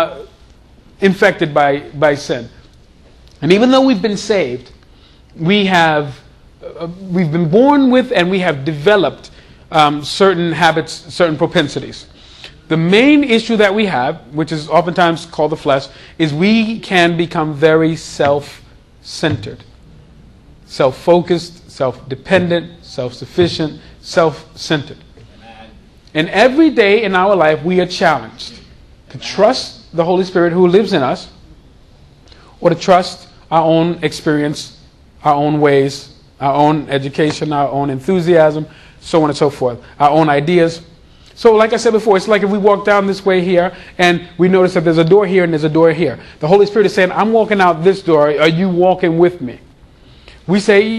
infected by sin. And even though we've been saved, we've been born with and we have developed certain habits, certain propensities. The main issue that we have, which is oftentimes called the flesh, is we can become very self-centered, self-focused, self-dependent, self-sufficient, self-centered. And every day in our life we are challenged to trust the Holy Spirit who lives in us, or to trust our own experience, our own ways, our own education, our own enthusiasm, so on and so forth, our own ideas. So like I said before, it's like if we walk down this way here and we notice that there's a door here and there's a door here. The Holy Spirit is saying, I'm walking out this door. Are you walking with me? We say,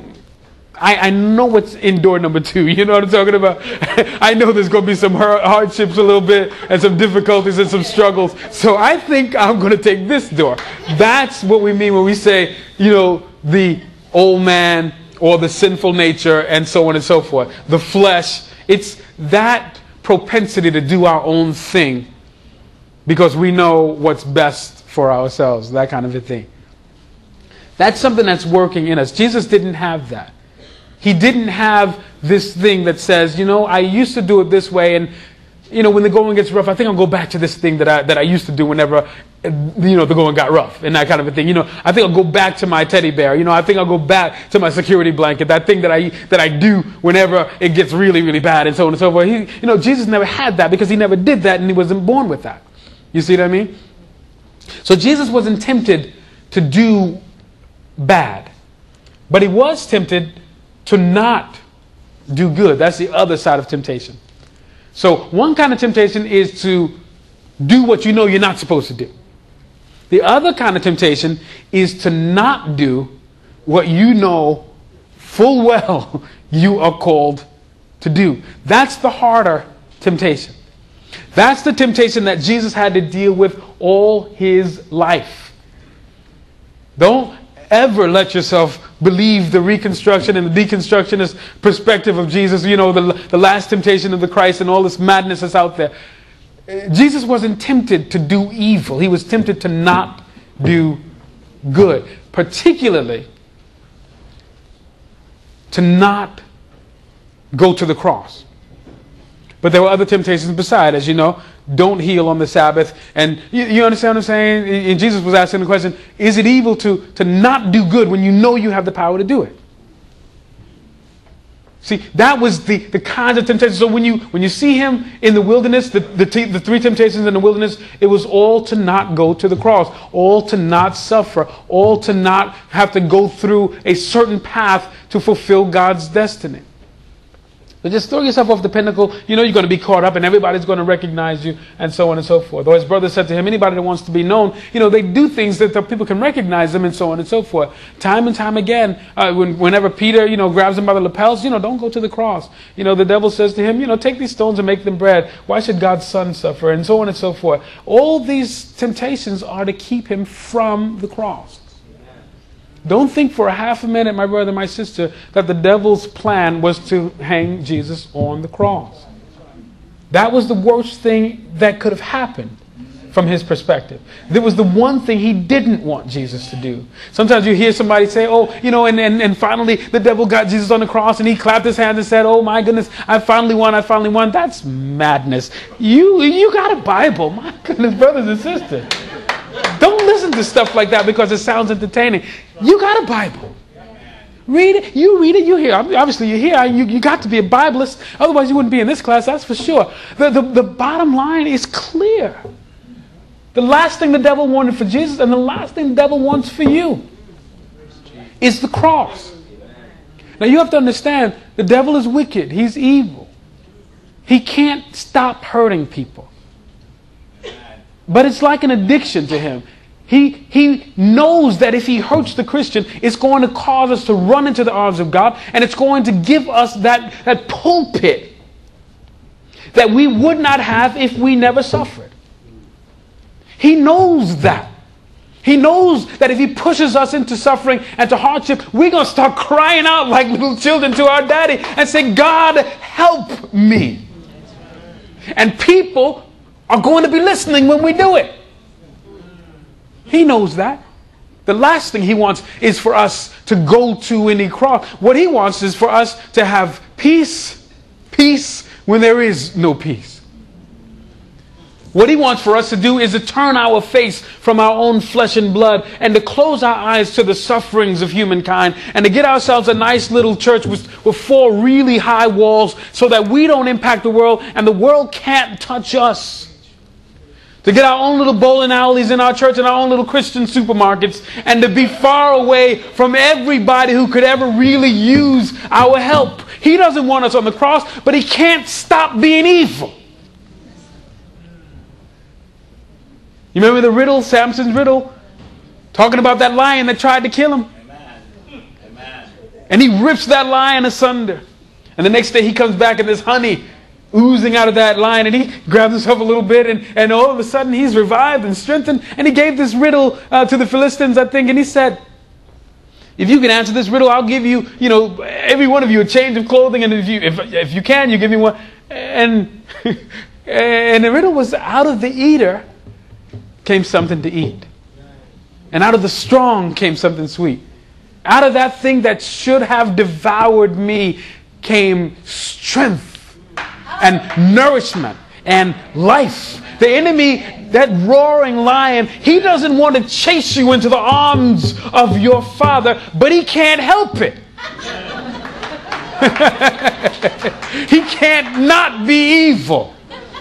I know what's in door number 2. You know what I'm talking about? I know there's going to be some hardships a little bit and some difficulties and some struggles. So I think I'm going to take this door. That's what we mean when we say, the old man or the sinful nature and so on and so forth. The flesh, it's that propensity to do our own thing because we know what's best for ourselves, that kind of a thing. That's something that's working in us. Jesus didn't have that. He didn't have this thing that says, I used to do it this way, and when the going gets rough, I think I'll go back to this thing that I used to do whenever the going got rough and that kind of a thing. I think I'll go back to my teddy bear. I think I'll go back to my security blanket, that thing that I do whenever it gets really, really bad, and so on and so forth. Jesus never had that because he never did that, and he wasn't born with that. You see what I mean? So Jesus wasn't tempted to do bad, but he was tempted to not do good. That's the other side of temptation. So one kind of temptation is to do what you know you're not supposed to do. The other kind of temptation is to not do what you know full well you are called to do. That's the harder temptation. That's the temptation that Jesus had to deal with all his life. Don't ever let yourself believe the reconstruction and the deconstructionist perspective of Jesus, you know, the last temptation of the Christ and all this madness that's out there. Jesus wasn't tempted to do evil. He was tempted to not do good. Particularly to not go to the cross. But there were other temptations beside, as you know. Don't heal on the Sabbath. And you understand what I'm saying? And Jesus was asking the question, is it evil to not do good when you know you have the power to do it? See, that was the kinds of temptations. So when you see him in the wilderness, the three temptations in the wilderness, it was all to not go to the cross, all to not suffer, all to not have to go through a certain path to fulfill God's destiny. So just throw yourself off the pinnacle. You know you're going to be caught up and everybody's going to recognize you and so on and so forth. Or his brother said to him, anybody that wants to be known, you know, they do things that the people can recognize them and so on and so forth. Time and time again, whenever Peter, you know, grabs him by the lapels, you know, don't go to the cross. You know, the devil says to him, you know, take these stones and make them bread. Why should God's son suffer? And so on and so forth. All these temptations are to keep him from the cross. Don't think for a half a minute, my brother, my sister, that the devil's plan was to hang Jesus on the cross. That was the worst thing that could have happened from his perspective. There was the one thing he didn't want Jesus to do. Sometimes you hear somebody say, oh, you know, and finally the devil got Jesus on the cross and he clapped his hands and said, oh my goodness, I finally won. That's madness. You got a Bible. My goodness, brothers and sisters. Don't listen to stuff like that because it sounds entertaining. You got a Bible. Read it. You read it. You hear. Obviously, you hear. You got to be a Bibleist. Otherwise, you wouldn't be in this class. That's for sure. The bottom line is clear. The last thing the devil wanted for Jesus and the last thing the devil wants for you is the cross. Now, you have to understand, the devil is wicked. He's evil. He can't stop hurting people. But it's like an addiction to him. He knows that if he hurts the Christian, it's going to cause us to run into the arms of God, and it's going to give us that pulpit that we would not have if we never suffered. He knows that. He knows that if he pushes us into suffering and to hardship, we're going to start crying out like little children to our daddy and say, God, help me. And people are going to be listening when we do it. He knows that. The last thing he wants is for us to go to any cross. What he wants is for us to have peace when there is no peace. What he wants for us to do is to turn our face from our own flesh and blood and to close our eyes to the sufferings of humankind and to get ourselves a nice little church with 4 really high walls so that we don't impact the world and the world can't touch us. To get our own little bowling alleys in our church and our own little Christian supermarkets and to be far away from everybody who could ever really use our help. He doesn't want us on the cross, but he can't stop being evil. You remember the riddle, Samson's riddle? Talking about that lion that tried to kill him. Amen. And he rips that lion asunder. And the next day he comes back and there's honey oozing out of that lion, and he grabs himself a little bit, and all of a sudden he's revived and strengthened. And he gave this riddle to the Philistines, I think, and he said, if you can answer this riddle, I'll give you, every one of you a change of clothing, and if you can, you give me one. And and the riddle was, out of the eater came something to eat, and out of the strong came something sweet. Out of that thing that should have devoured me came strength and nourishment and life. The enemy, that roaring lion, he doesn't want to chase you into the arms of your father, but he can't help it. He can't not be evil.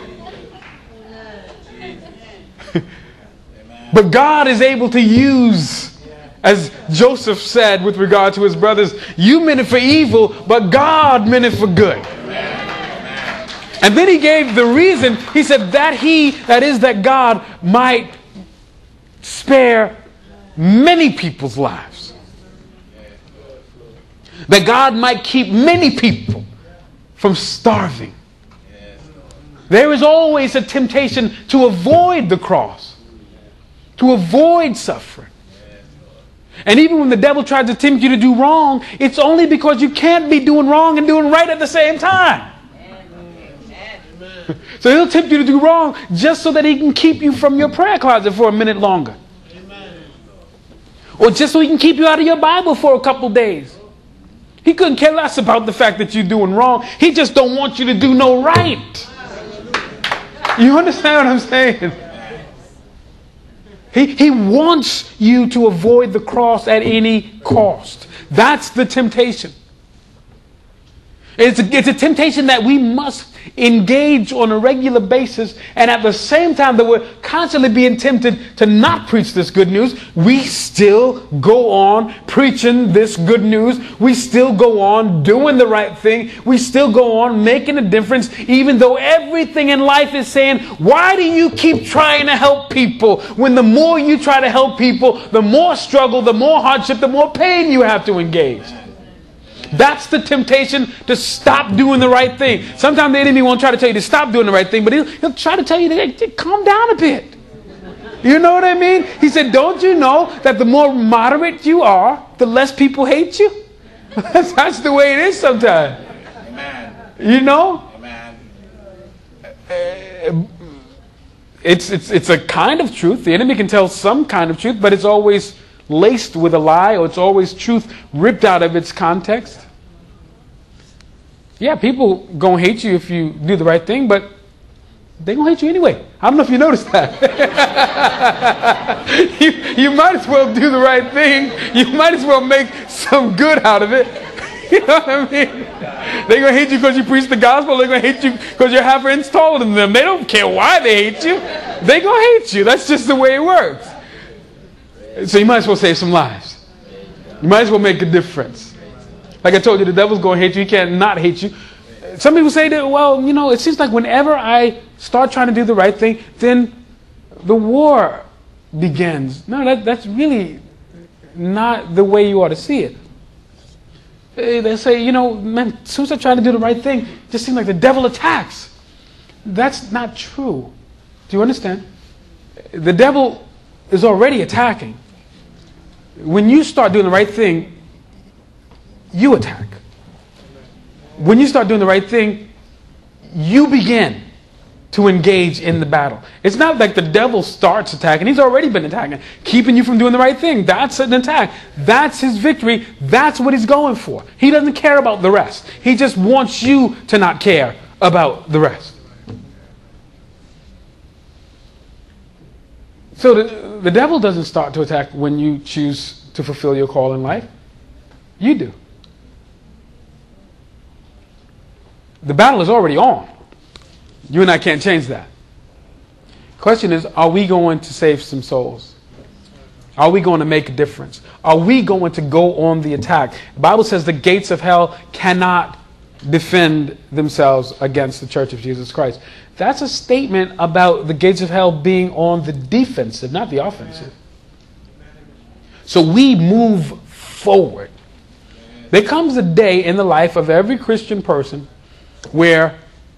But God is able to use, as Joseph said with regard to his brothers, you meant it for evil, but God meant it for good. And then he gave the reason. He said that God might spare many people's lives. That God might keep many people from starving. There is always a temptation to avoid the cross, to avoid suffering. And even when the devil tries to tempt you to do wrong, it's only because you can't be doing wrong and doing right at the same time. So he'll tempt you to do wrong just so that he can keep you from your prayer closet for a minute longer. Or just so he can keep you out of your Bible for a couple days. He couldn't care less about the fact that you're doing wrong. He just don't want you to do no right. You understand what I'm saying? He wants you to avoid the cross at any cost. That's the temptation. It's a temptation that we must engage on a regular basis, and at the same time that we're constantly being tempted to not preach this good news, we still go on preaching this good news. We still go on doing the right thing. We still go on making a difference, even though everything in life is saying, why do you keep trying to help people when the more you try to help people, the more struggle, the more hardship, the more pain you have to engage? That's the temptation, to stop doing the right thing. Sometimes the enemy won't try to tell you to stop doing the right thing, but he'll try to tell you to calm down a bit. You know what I mean? He said, don't you know that the more moderate you are, the less people hate you? That's the way it is sometimes. Amen. You know? Amen. It's a kind of truth. The enemy can tell some kind of truth, but it's always laced with a lie, or it's always truth ripped out of its context. Yeah, people gonna hate you if you do the right thing, but they gonna hate you anyway. I don't know if you noticed that. you might as well do the right thing. You might as well make some good out of it. You know what I mean? They're gonna hate you because you preach the gospel. They're gonna hate you because you're half installed in them. They don't care why they hate you. They gonna hate you. That's just the way it works. So you might as well save some lives. You might as well make a difference. Like I told you, the devil's going to hate you. He can't not hate you. Some people say that, well, you know, it seems like whenever I start trying to do the right thing, then the war begins. No, that's really not the way you ought to see it. They say, you know, man, as soon as I try to do the right thing, it just seems like the devil attacks. That's not true. Do you understand? The devil is already attacking. When you start doing the right thing, you attack. When you start doing the right thing, you begin to engage in the battle. It's not like the devil starts attacking. He's already been attacking, keeping you from doing the right thing. That's an attack. That's his victory. That's what he's going for. He doesn't care about the rest. He just wants you to not care about the rest. So the devil doesn't start to attack when you choose to fulfill your call in life. You do. The battle is already on. You and I can't change that. Question is, are we going to save some souls? Are we going to make a difference? Are we going to go on the attack? The Bible says the gates of hell cannot defend themselves against the Church of Jesus Christ. That's a statement about the gates of hell being on the defensive, not the offensive. So we move forward. There comes a day in the life of every Christian person where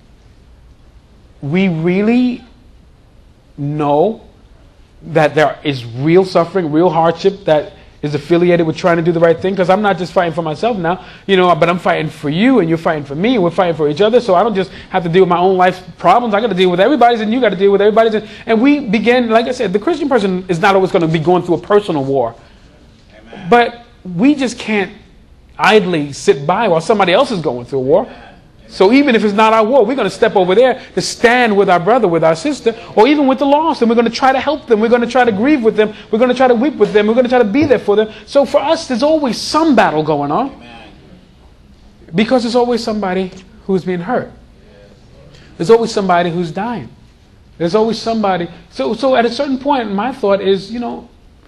we really know that there is real suffering, real hardship that is affiliated with trying to do the right thing. Because I'm not just fighting for myself now, you know, but I'm fighting for you, and you're fighting for me, and we're fighting for each other. So I don't just have to deal with my own life's problems. I got to deal with everybody's, and you got to deal with everybody's. And we begin, like I said, the Christian person is not always going to be going through a personal war. Amen. But we just can't idly sit by while somebody else is going through a war. So even if it's not our war, we're going to step over there to stand with our brother, with our sister, or even with the lost, and we're going to try to help them. We're going to try to grieve with them. We're going to try to weep with them. We're going to try to be there for them. So for us, there's always some battle going on. Amen. Because there's always somebody who's being hurt. There's always somebody who's dying. There's always somebody. So at a certain point, my thought is, you know,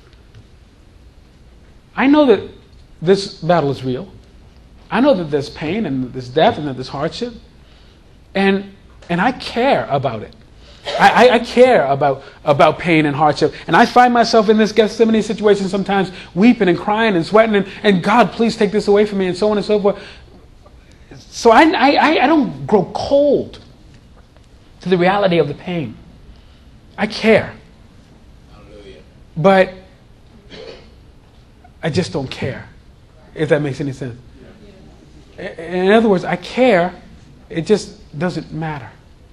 I know that this battle is real. I know that there's pain and there's death and that there's hardship. And And I care about it. I care about pain and hardship. And I find myself in this Gethsemane situation sometimes weeping and crying and sweating and God, please take this away from me and so on and so forth. So I don't grow cold to the reality of the pain. I care. Hallelujah. But I just don't care, if that makes any sense. In other words, I care, it just doesn't matter.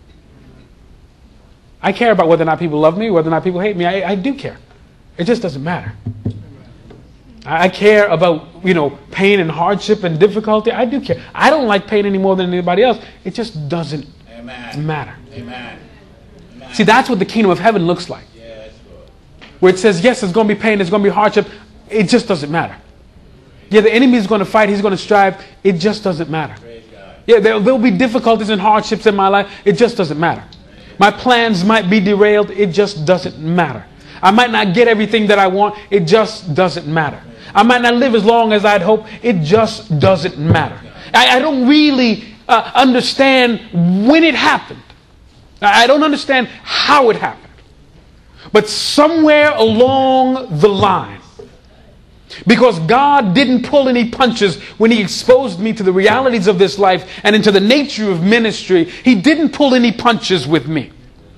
I care about whether or not people love me, whether or not people hate me. I do care. It just doesn't matter. I care about, pain and hardship and difficulty. I do care. I don't like pain any more than anybody else. It just doesn't matter. Amen. See, that's what the kingdom of heaven looks like. Yes, Lord. Where it says, yes, there's going to be pain, there's going to be hardship. It just doesn't matter. Yeah, the enemy is going to fight, he's going to strive. It just doesn't matter. Praise God. Yeah, there'll be difficulties and hardships in my life. It just doesn't matter. My plans might be derailed. It just doesn't matter. I might not get everything that I want. It just doesn't matter. I might not live as long as I'd hope. It just doesn't matter. I don't really understand when it happened. I don't understand how it happened. But somewhere along the line, because God didn't pull any punches when He exposed me to the realities of this life and into the nature of ministry, He didn't pull any punches with me.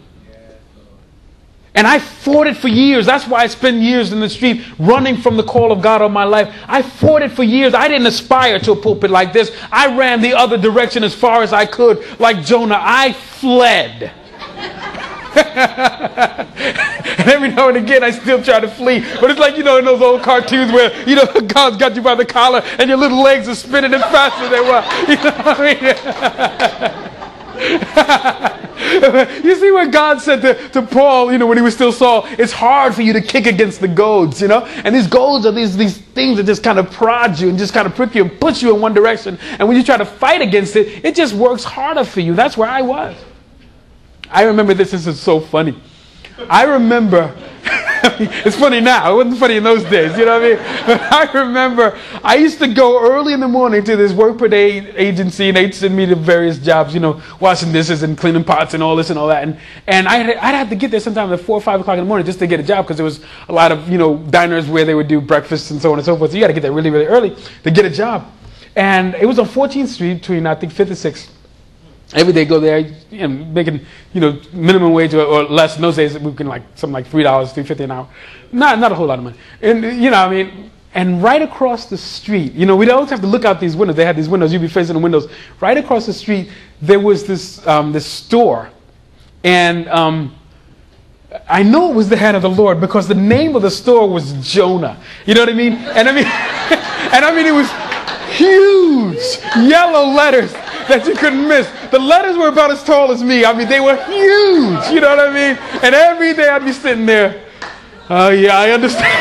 And I fought it for years. That's why I spent years in the street running from the call of God on my life. I fought it for years. I didn't aspire to a pulpit like this. I ran the other direction as far as I could. Like Jonah, I fled. And every now and again I still try to flee. But it's like, in those old cartoons where, God's got you by the collar and your little legs are spinning and faster than what? You know what I mean? You see what God said to Paul, when he was still Saul, it's hard for you to kick against the goads, And these goads are these things that just kind of prod you and just kind of prick you and push you in one direction. And when you try to fight against it, it just works harder for you. That's where I was. I remember this is so funny. I remember, it's funny now. It wasn't funny in those days, you know what I mean? But I remember I used to go early in the morning to this work per day agency, and they'd send me to various jobs, washing dishes and cleaning pots and all this and all that. And I'd have to get there sometimes at 4 or 5 o'clock in the morning just to get a job, because there was a lot of, diners where they would do breakfast and so on and so forth. So you got to get there really, really early to get a job. And it was on 14th Street between, I think, 5th and 6th. Every day go there, making, minimum wage or less. In those days, we can something like $3, $3.50 an hour. Not a whole lot of money. And, and right across the street, we'd always have to look out these windows. They had these windows. You'd be facing the windows. Right across the street, there was this store. And I know it was the hand of the Lord, because the name of the store was Jonah. You know what I mean? And I mean, it was huge yellow letters that you couldn't miss. The letters were about as tall as me. I mean, they were huge. You know what I mean? And every day I'd be sitting there. Oh, yeah, I understand.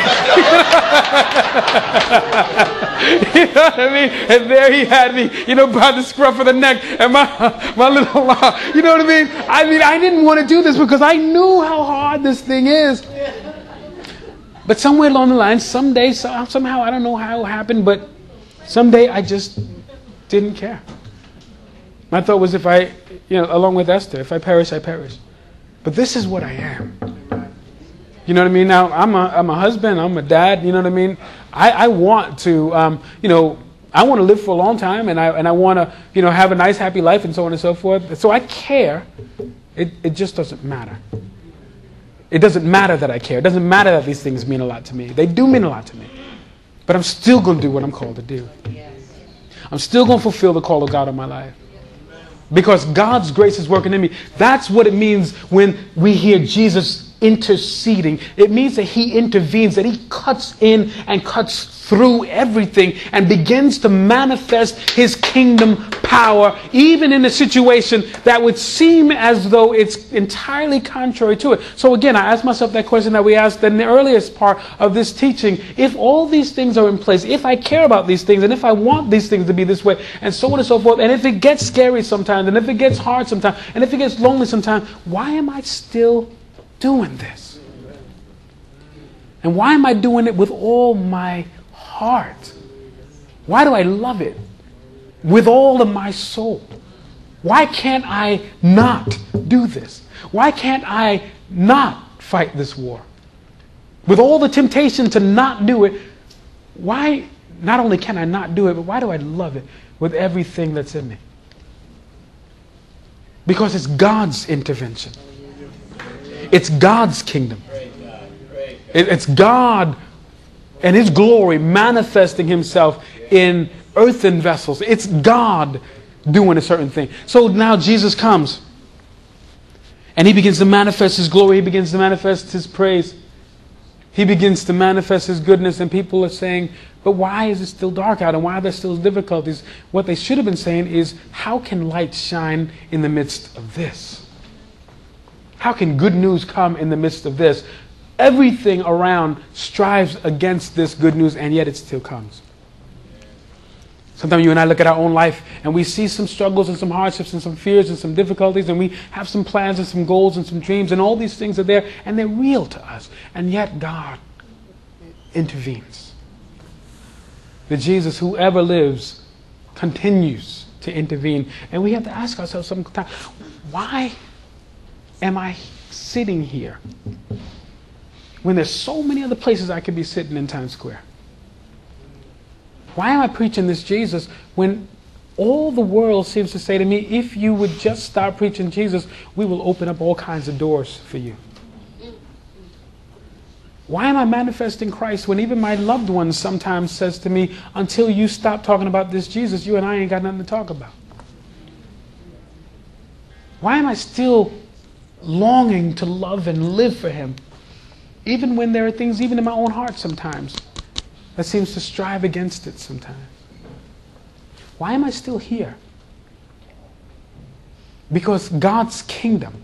You know what I mean? And there he had me, by the scruff of the neck and my little, you know what I mean? I didn't want to do this because I knew how hard this thing is. But somewhere along the line, someday, somehow, I don't know how it happened, but someday I just didn't care. My thought was, if I, along with Esther, if I perish, I perish. But this is what I am. You know what I mean? Now, I'm a husband, I'm a dad, you know what I mean? I want to, I want to live for a long time, and I want to, have a nice, happy life, and so on and so forth. So I care. It just doesn't matter. It doesn't matter that I care. It doesn't matter that these things mean a lot to me. They do mean a lot to me. But I'm still going to do what I'm called to do. I'm still going to fulfill the call of God in my life. Because God's grace is working in me. That's what it means when we hear Jesus interceding. It means that He intervenes, that He cuts in and cuts through everything and begins to manifest His kingdom power, even in a situation that would seem as though it's entirely contrary to it. So again, I asked myself that question that we asked in the earliest part of this teaching. If all these things are in place, if I care about these things, and if I want these things to be this way, and so on and so forth, and if it gets scary sometimes, and if it gets hard sometimes, and if it gets lonely sometimes, why am I still doing this? And why am I doing it with all my heart? Why do I love it with all of my soul? Why can't I not do this? Why can't I not fight this war? With all the temptation to not do it, why not only can I not do it, but why do I love it with everything that's in me? Because it's God's intervention. It's God's kingdom. It's God and His glory manifesting Himself in earthen vessels. It's God doing a certain thing. So now Jesus comes and He begins to manifest His glory. He begins to manifest His praise. He begins to manifest His goodness, and people are saying, but why is it still dark out and why are there still difficulties? What they should have been saying is, how can light shine in the midst of this? How can good news come in the midst of this? Everything around strives against this good news, and yet it still comes. Sometimes you and I look at our own life and we see some struggles and some hardships and some fears and some difficulties, and we have some plans and some goals and some dreams, and all these things are there and they're real to us. And yet God intervenes. The Jesus who ever lives continues to intervene. And we have to ask ourselves sometimes, why am I sitting here when there's so many other places I could be sitting in Times Square? Why am I preaching this Jesus when all the world seems to say to me, if you would just start preaching Jesus, we will open up all kinds of doors for you? Why am I manifesting Christ when even my loved ones sometimes says to me, until you stop talking about this Jesus, you and I ain't got nothing to talk about? Why am I still longing to love and live for Him, even when there are things, even in my own heart sometimes, that seems to strive against it sometimes? Why am I still here? Because God's kingdom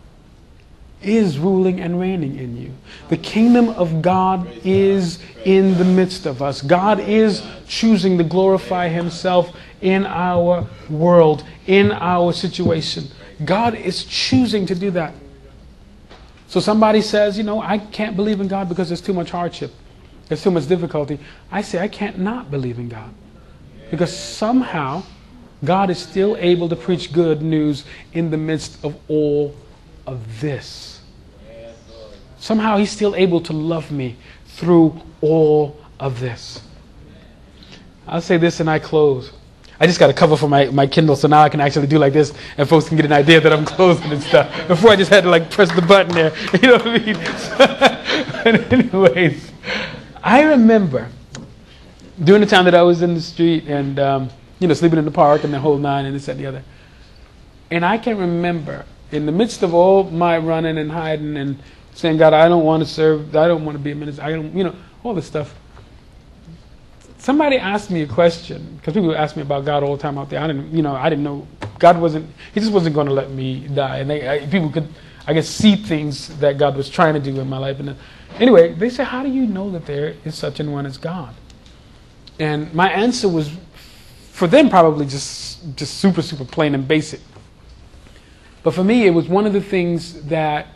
is ruling and reigning in you. The kingdom of God is in the midst of us. God is choosing to glorify Himself in our world, in our situation. God is choosing to do that. So somebody says, I can't believe in God because there's too much hardship. There's too much difficulty. I say, I can't not believe in God. Because somehow God is still able to preach good news in the midst of all of this. Somehow He's still able to love me through all of this. I'll say this and I close. I just got a cover for my Kindle, so now I can actually do like this and folks can get an idea that I'm closing and stuff. Before I just had to press the button there. You know what I mean? But anyways, I remember during the time that I was in the street and, sleeping in the park and the whole nine and this, that, and the other. And I can remember in the midst of all my running and hiding and saying, God, I don't want to serve, I don't want to be a minister, I don't, all this stuff. Somebody asked me a question, because people ask me about God all the time out there. I didn't know, He just wasn't going to let me die. And people could, I guess, see things that God was trying to do in my life. And anyway, they said, how do you know that there is such an one as God? And my answer was, for them, probably just super, super plain and basic. But for me, it was one of the things that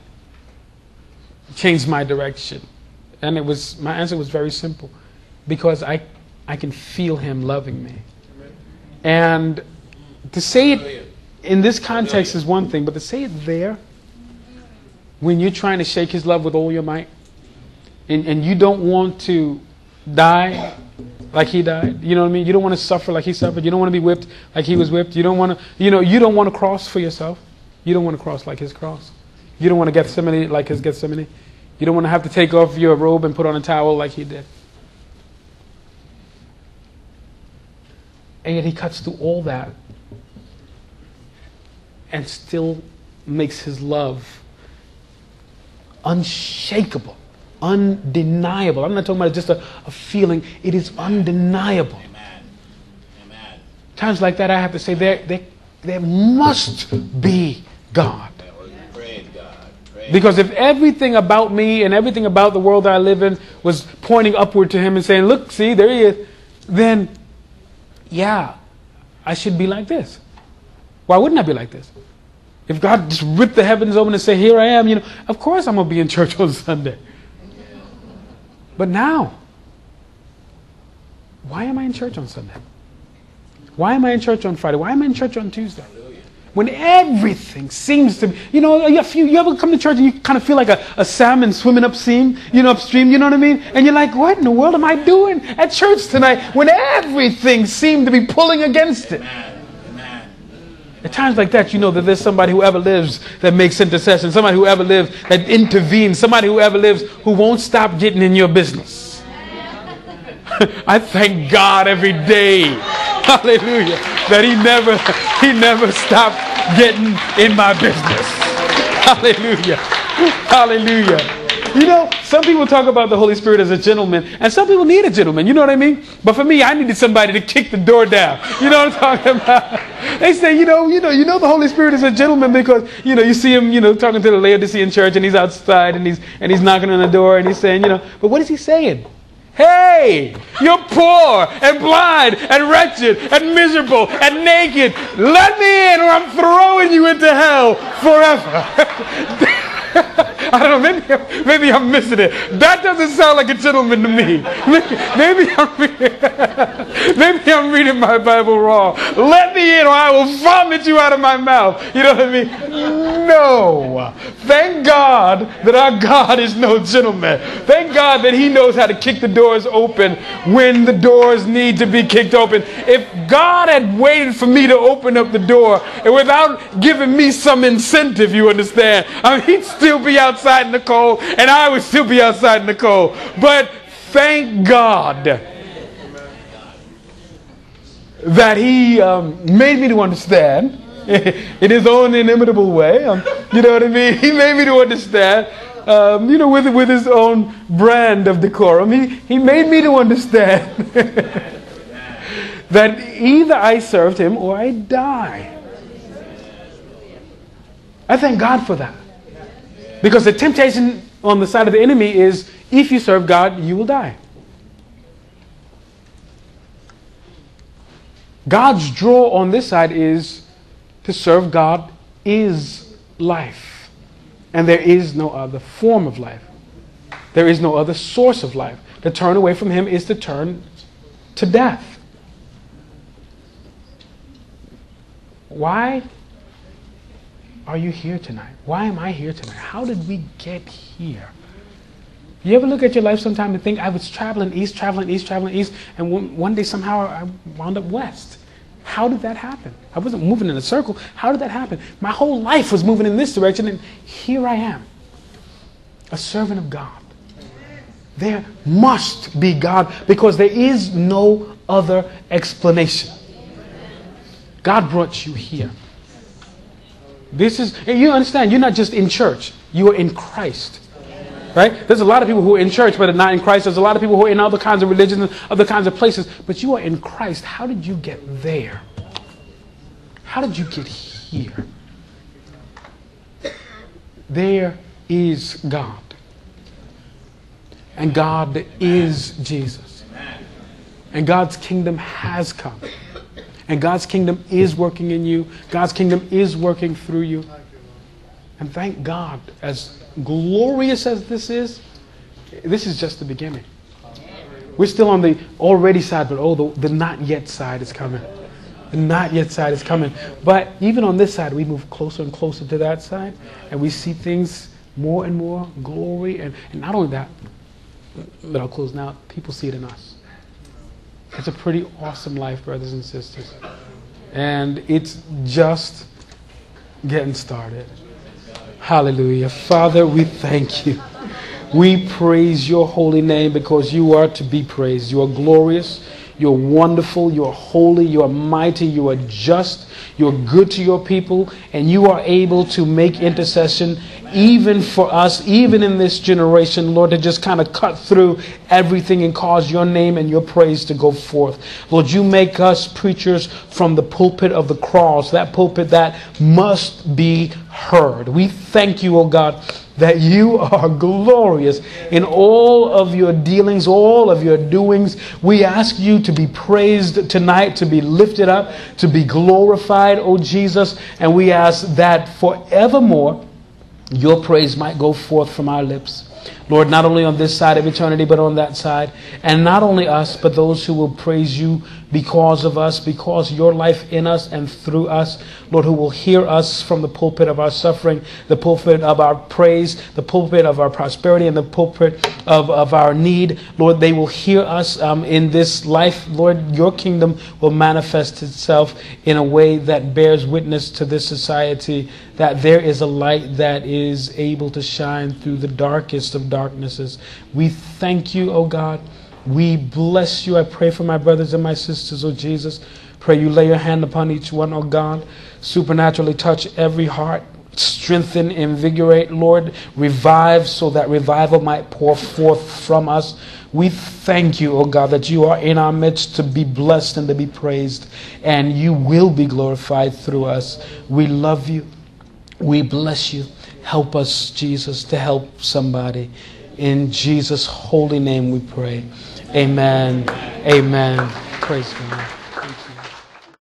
changed my direction. And my answer was very simple. Because I can feel Him loving me. And to say it in this context is one thing, but to say it there, when you're trying to shake His love with all your might, and you don't want to die like He died, you know what I mean? You don't want to suffer like He suffered. You don't want to be whipped like He was whipped. You don't want to, you don't want to cross for yourself. You don't want to cross like His cross. You don't want to Gethsemane like His Gethsemane. You don't want to have to take off your robe and put on a towel like He did. And yet He cuts through all that and still makes His love unshakable, undeniable. I'm not talking about just a feeling. It is undeniable. Amen. Amen. Times like that I have to say there must be God. Praise God. Praise Because if everything about me and everything about the world that I live in was pointing upward to Him and saying, look, see, there He is, then yeah, I should be like this. Why wouldn't I be like this? If God just ripped the heavens open and said, here I am, of course I'm going to be in church on Sunday. But now, why am I in church on Sunday? Why am I in church on Friday? Why am I in church on Tuesday? When everything seems to be, you ever come to church and you kind of feel like a salmon swimming upstream, you know what I mean? And you're like, what in the world am I doing at church tonight when everything seemed to be pulling against it? At times like that, you know that there's somebody who ever lives that makes intercession, somebody who ever lives that intervenes, somebody who ever lives who won't stop getting in your business. I thank God every day, hallelujah, that he never stopped getting in my business. Hallelujah. Hallelujah. You know, some people talk about the Holy Spirit as a gentleman, and some people need a gentleman, you know what I mean? But for me, I needed somebody to kick the door down. You know what I'm talking about? They say, you know the Holy Spirit is a gentleman because, you see him, talking to the Laodicean church, and he's outside, and he's knocking on the door, and he's saying, but what is he saying? Hey, you're poor and blind and wretched and miserable and naked. Let me in or I'm throwing you into hell forever. I don't know, maybe I'm missing it. That doesn't sound like a gentleman to me. Maybe I'm reading my Bible wrong. Let me in or I will vomit you out of my mouth. You know what I mean? No. Thank God that our God is no gentleman. Thank God that he knows how to kick the doors open when the doors need to be kicked open. If God had waited for me to open up the door and without giving me some incentive, you understand, he'd still be outside in the cold and I would still be outside in the cold. But thank God that he made me to understand in his own inimitable way. You know what I mean? He made me to understand, with his own brand of decorum. He made me to understand that either I served him or I die. I thank God for that. Because the temptation on the side of the enemy is, if you serve God, you will die. God's draw on this side is to serve God is life. And there is no other form of life. There is no other source of life. To turn away from him is to turn to death. Why are you here tonight? Why am I here tonight? How did we get here? You ever look at your life sometime and think, I was traveling east, and one day somehow I wound up west? How did that happen? I wasn't moving in a circle. How did that happen? My whole life was moving in this direction, and here I am, a servant of God. There must be God, because there is no other explanation. God brought you here. You understand, you're not just in church, you are in Christ. Right? There's a lot of people who are in church but are not in Christ. There's a lot of people who are in other kinds of religions and other kinds of places, but you are in Christ. How did you get there? How did you get here? There is God. And God is Jesus. And God's kingdom has come. And God's kingdom is working in you. God's kingdom is working through you. And thank God, as glorious as this is just the beginning. We're still on the already side, but the not yet side is coming. The not yet side is coming. But even on this side, we move closer and closer to that side, and we see things more and more glory. And not only that, but I'll close now, people see it in us. It's a pretty awesome life, brothers and sisters. And it's just getting started. Hallelujah. Father, we thank you. We praise your holy name because you are to be praised. You are glorious. You're wonderful. You are holy. You are mighty. You are just. You are good to your people. And you are able to make intercession even for us, even in this generation, Lord, to just kind of cut through everything and cause your name and your praise to go forth. Lord, you make us preachers from the pulpit of the cross, that pulpit that must be heard. We thank you, oh God, that you are glorious in all of your dealings, all of your doings. We ask you to be praised tonight, to be lifted up, to be glorified, oh Jesus, and we ask that forevermore your praise might go forth from our lips. Lord, not only on this side of eternity, but on that side. And not only us, but those who will praise you because of us, because your life in us and through us. Lord, who will hear us from the pulpit of our suffering, the pulpit of our praise, the pulpit of our prosperity, and the pulpit of our need. Lord, they will hear us in this life. Lord, your kingdom will manifest itself in a way that bears witness to this society that there is a light that is able to shine through the darkest of darknesses. We thank you, oh God. We bless you. I pray for my brothers and my sisters, oh Jesus. Pray you lay your hand upon each one, oh God. Supernaturally touch every heart. Strengthen, invigorate, Lord. Revive so that revival might pour forth from us. We thank you, oh God, that you are in our midst to be blessed and to be praised. And you will be glorified through us. We love you. We bless you. Help us, Jesus, to help somebody. In Jesus' holy name we pray. Amen. Amen. Praise God.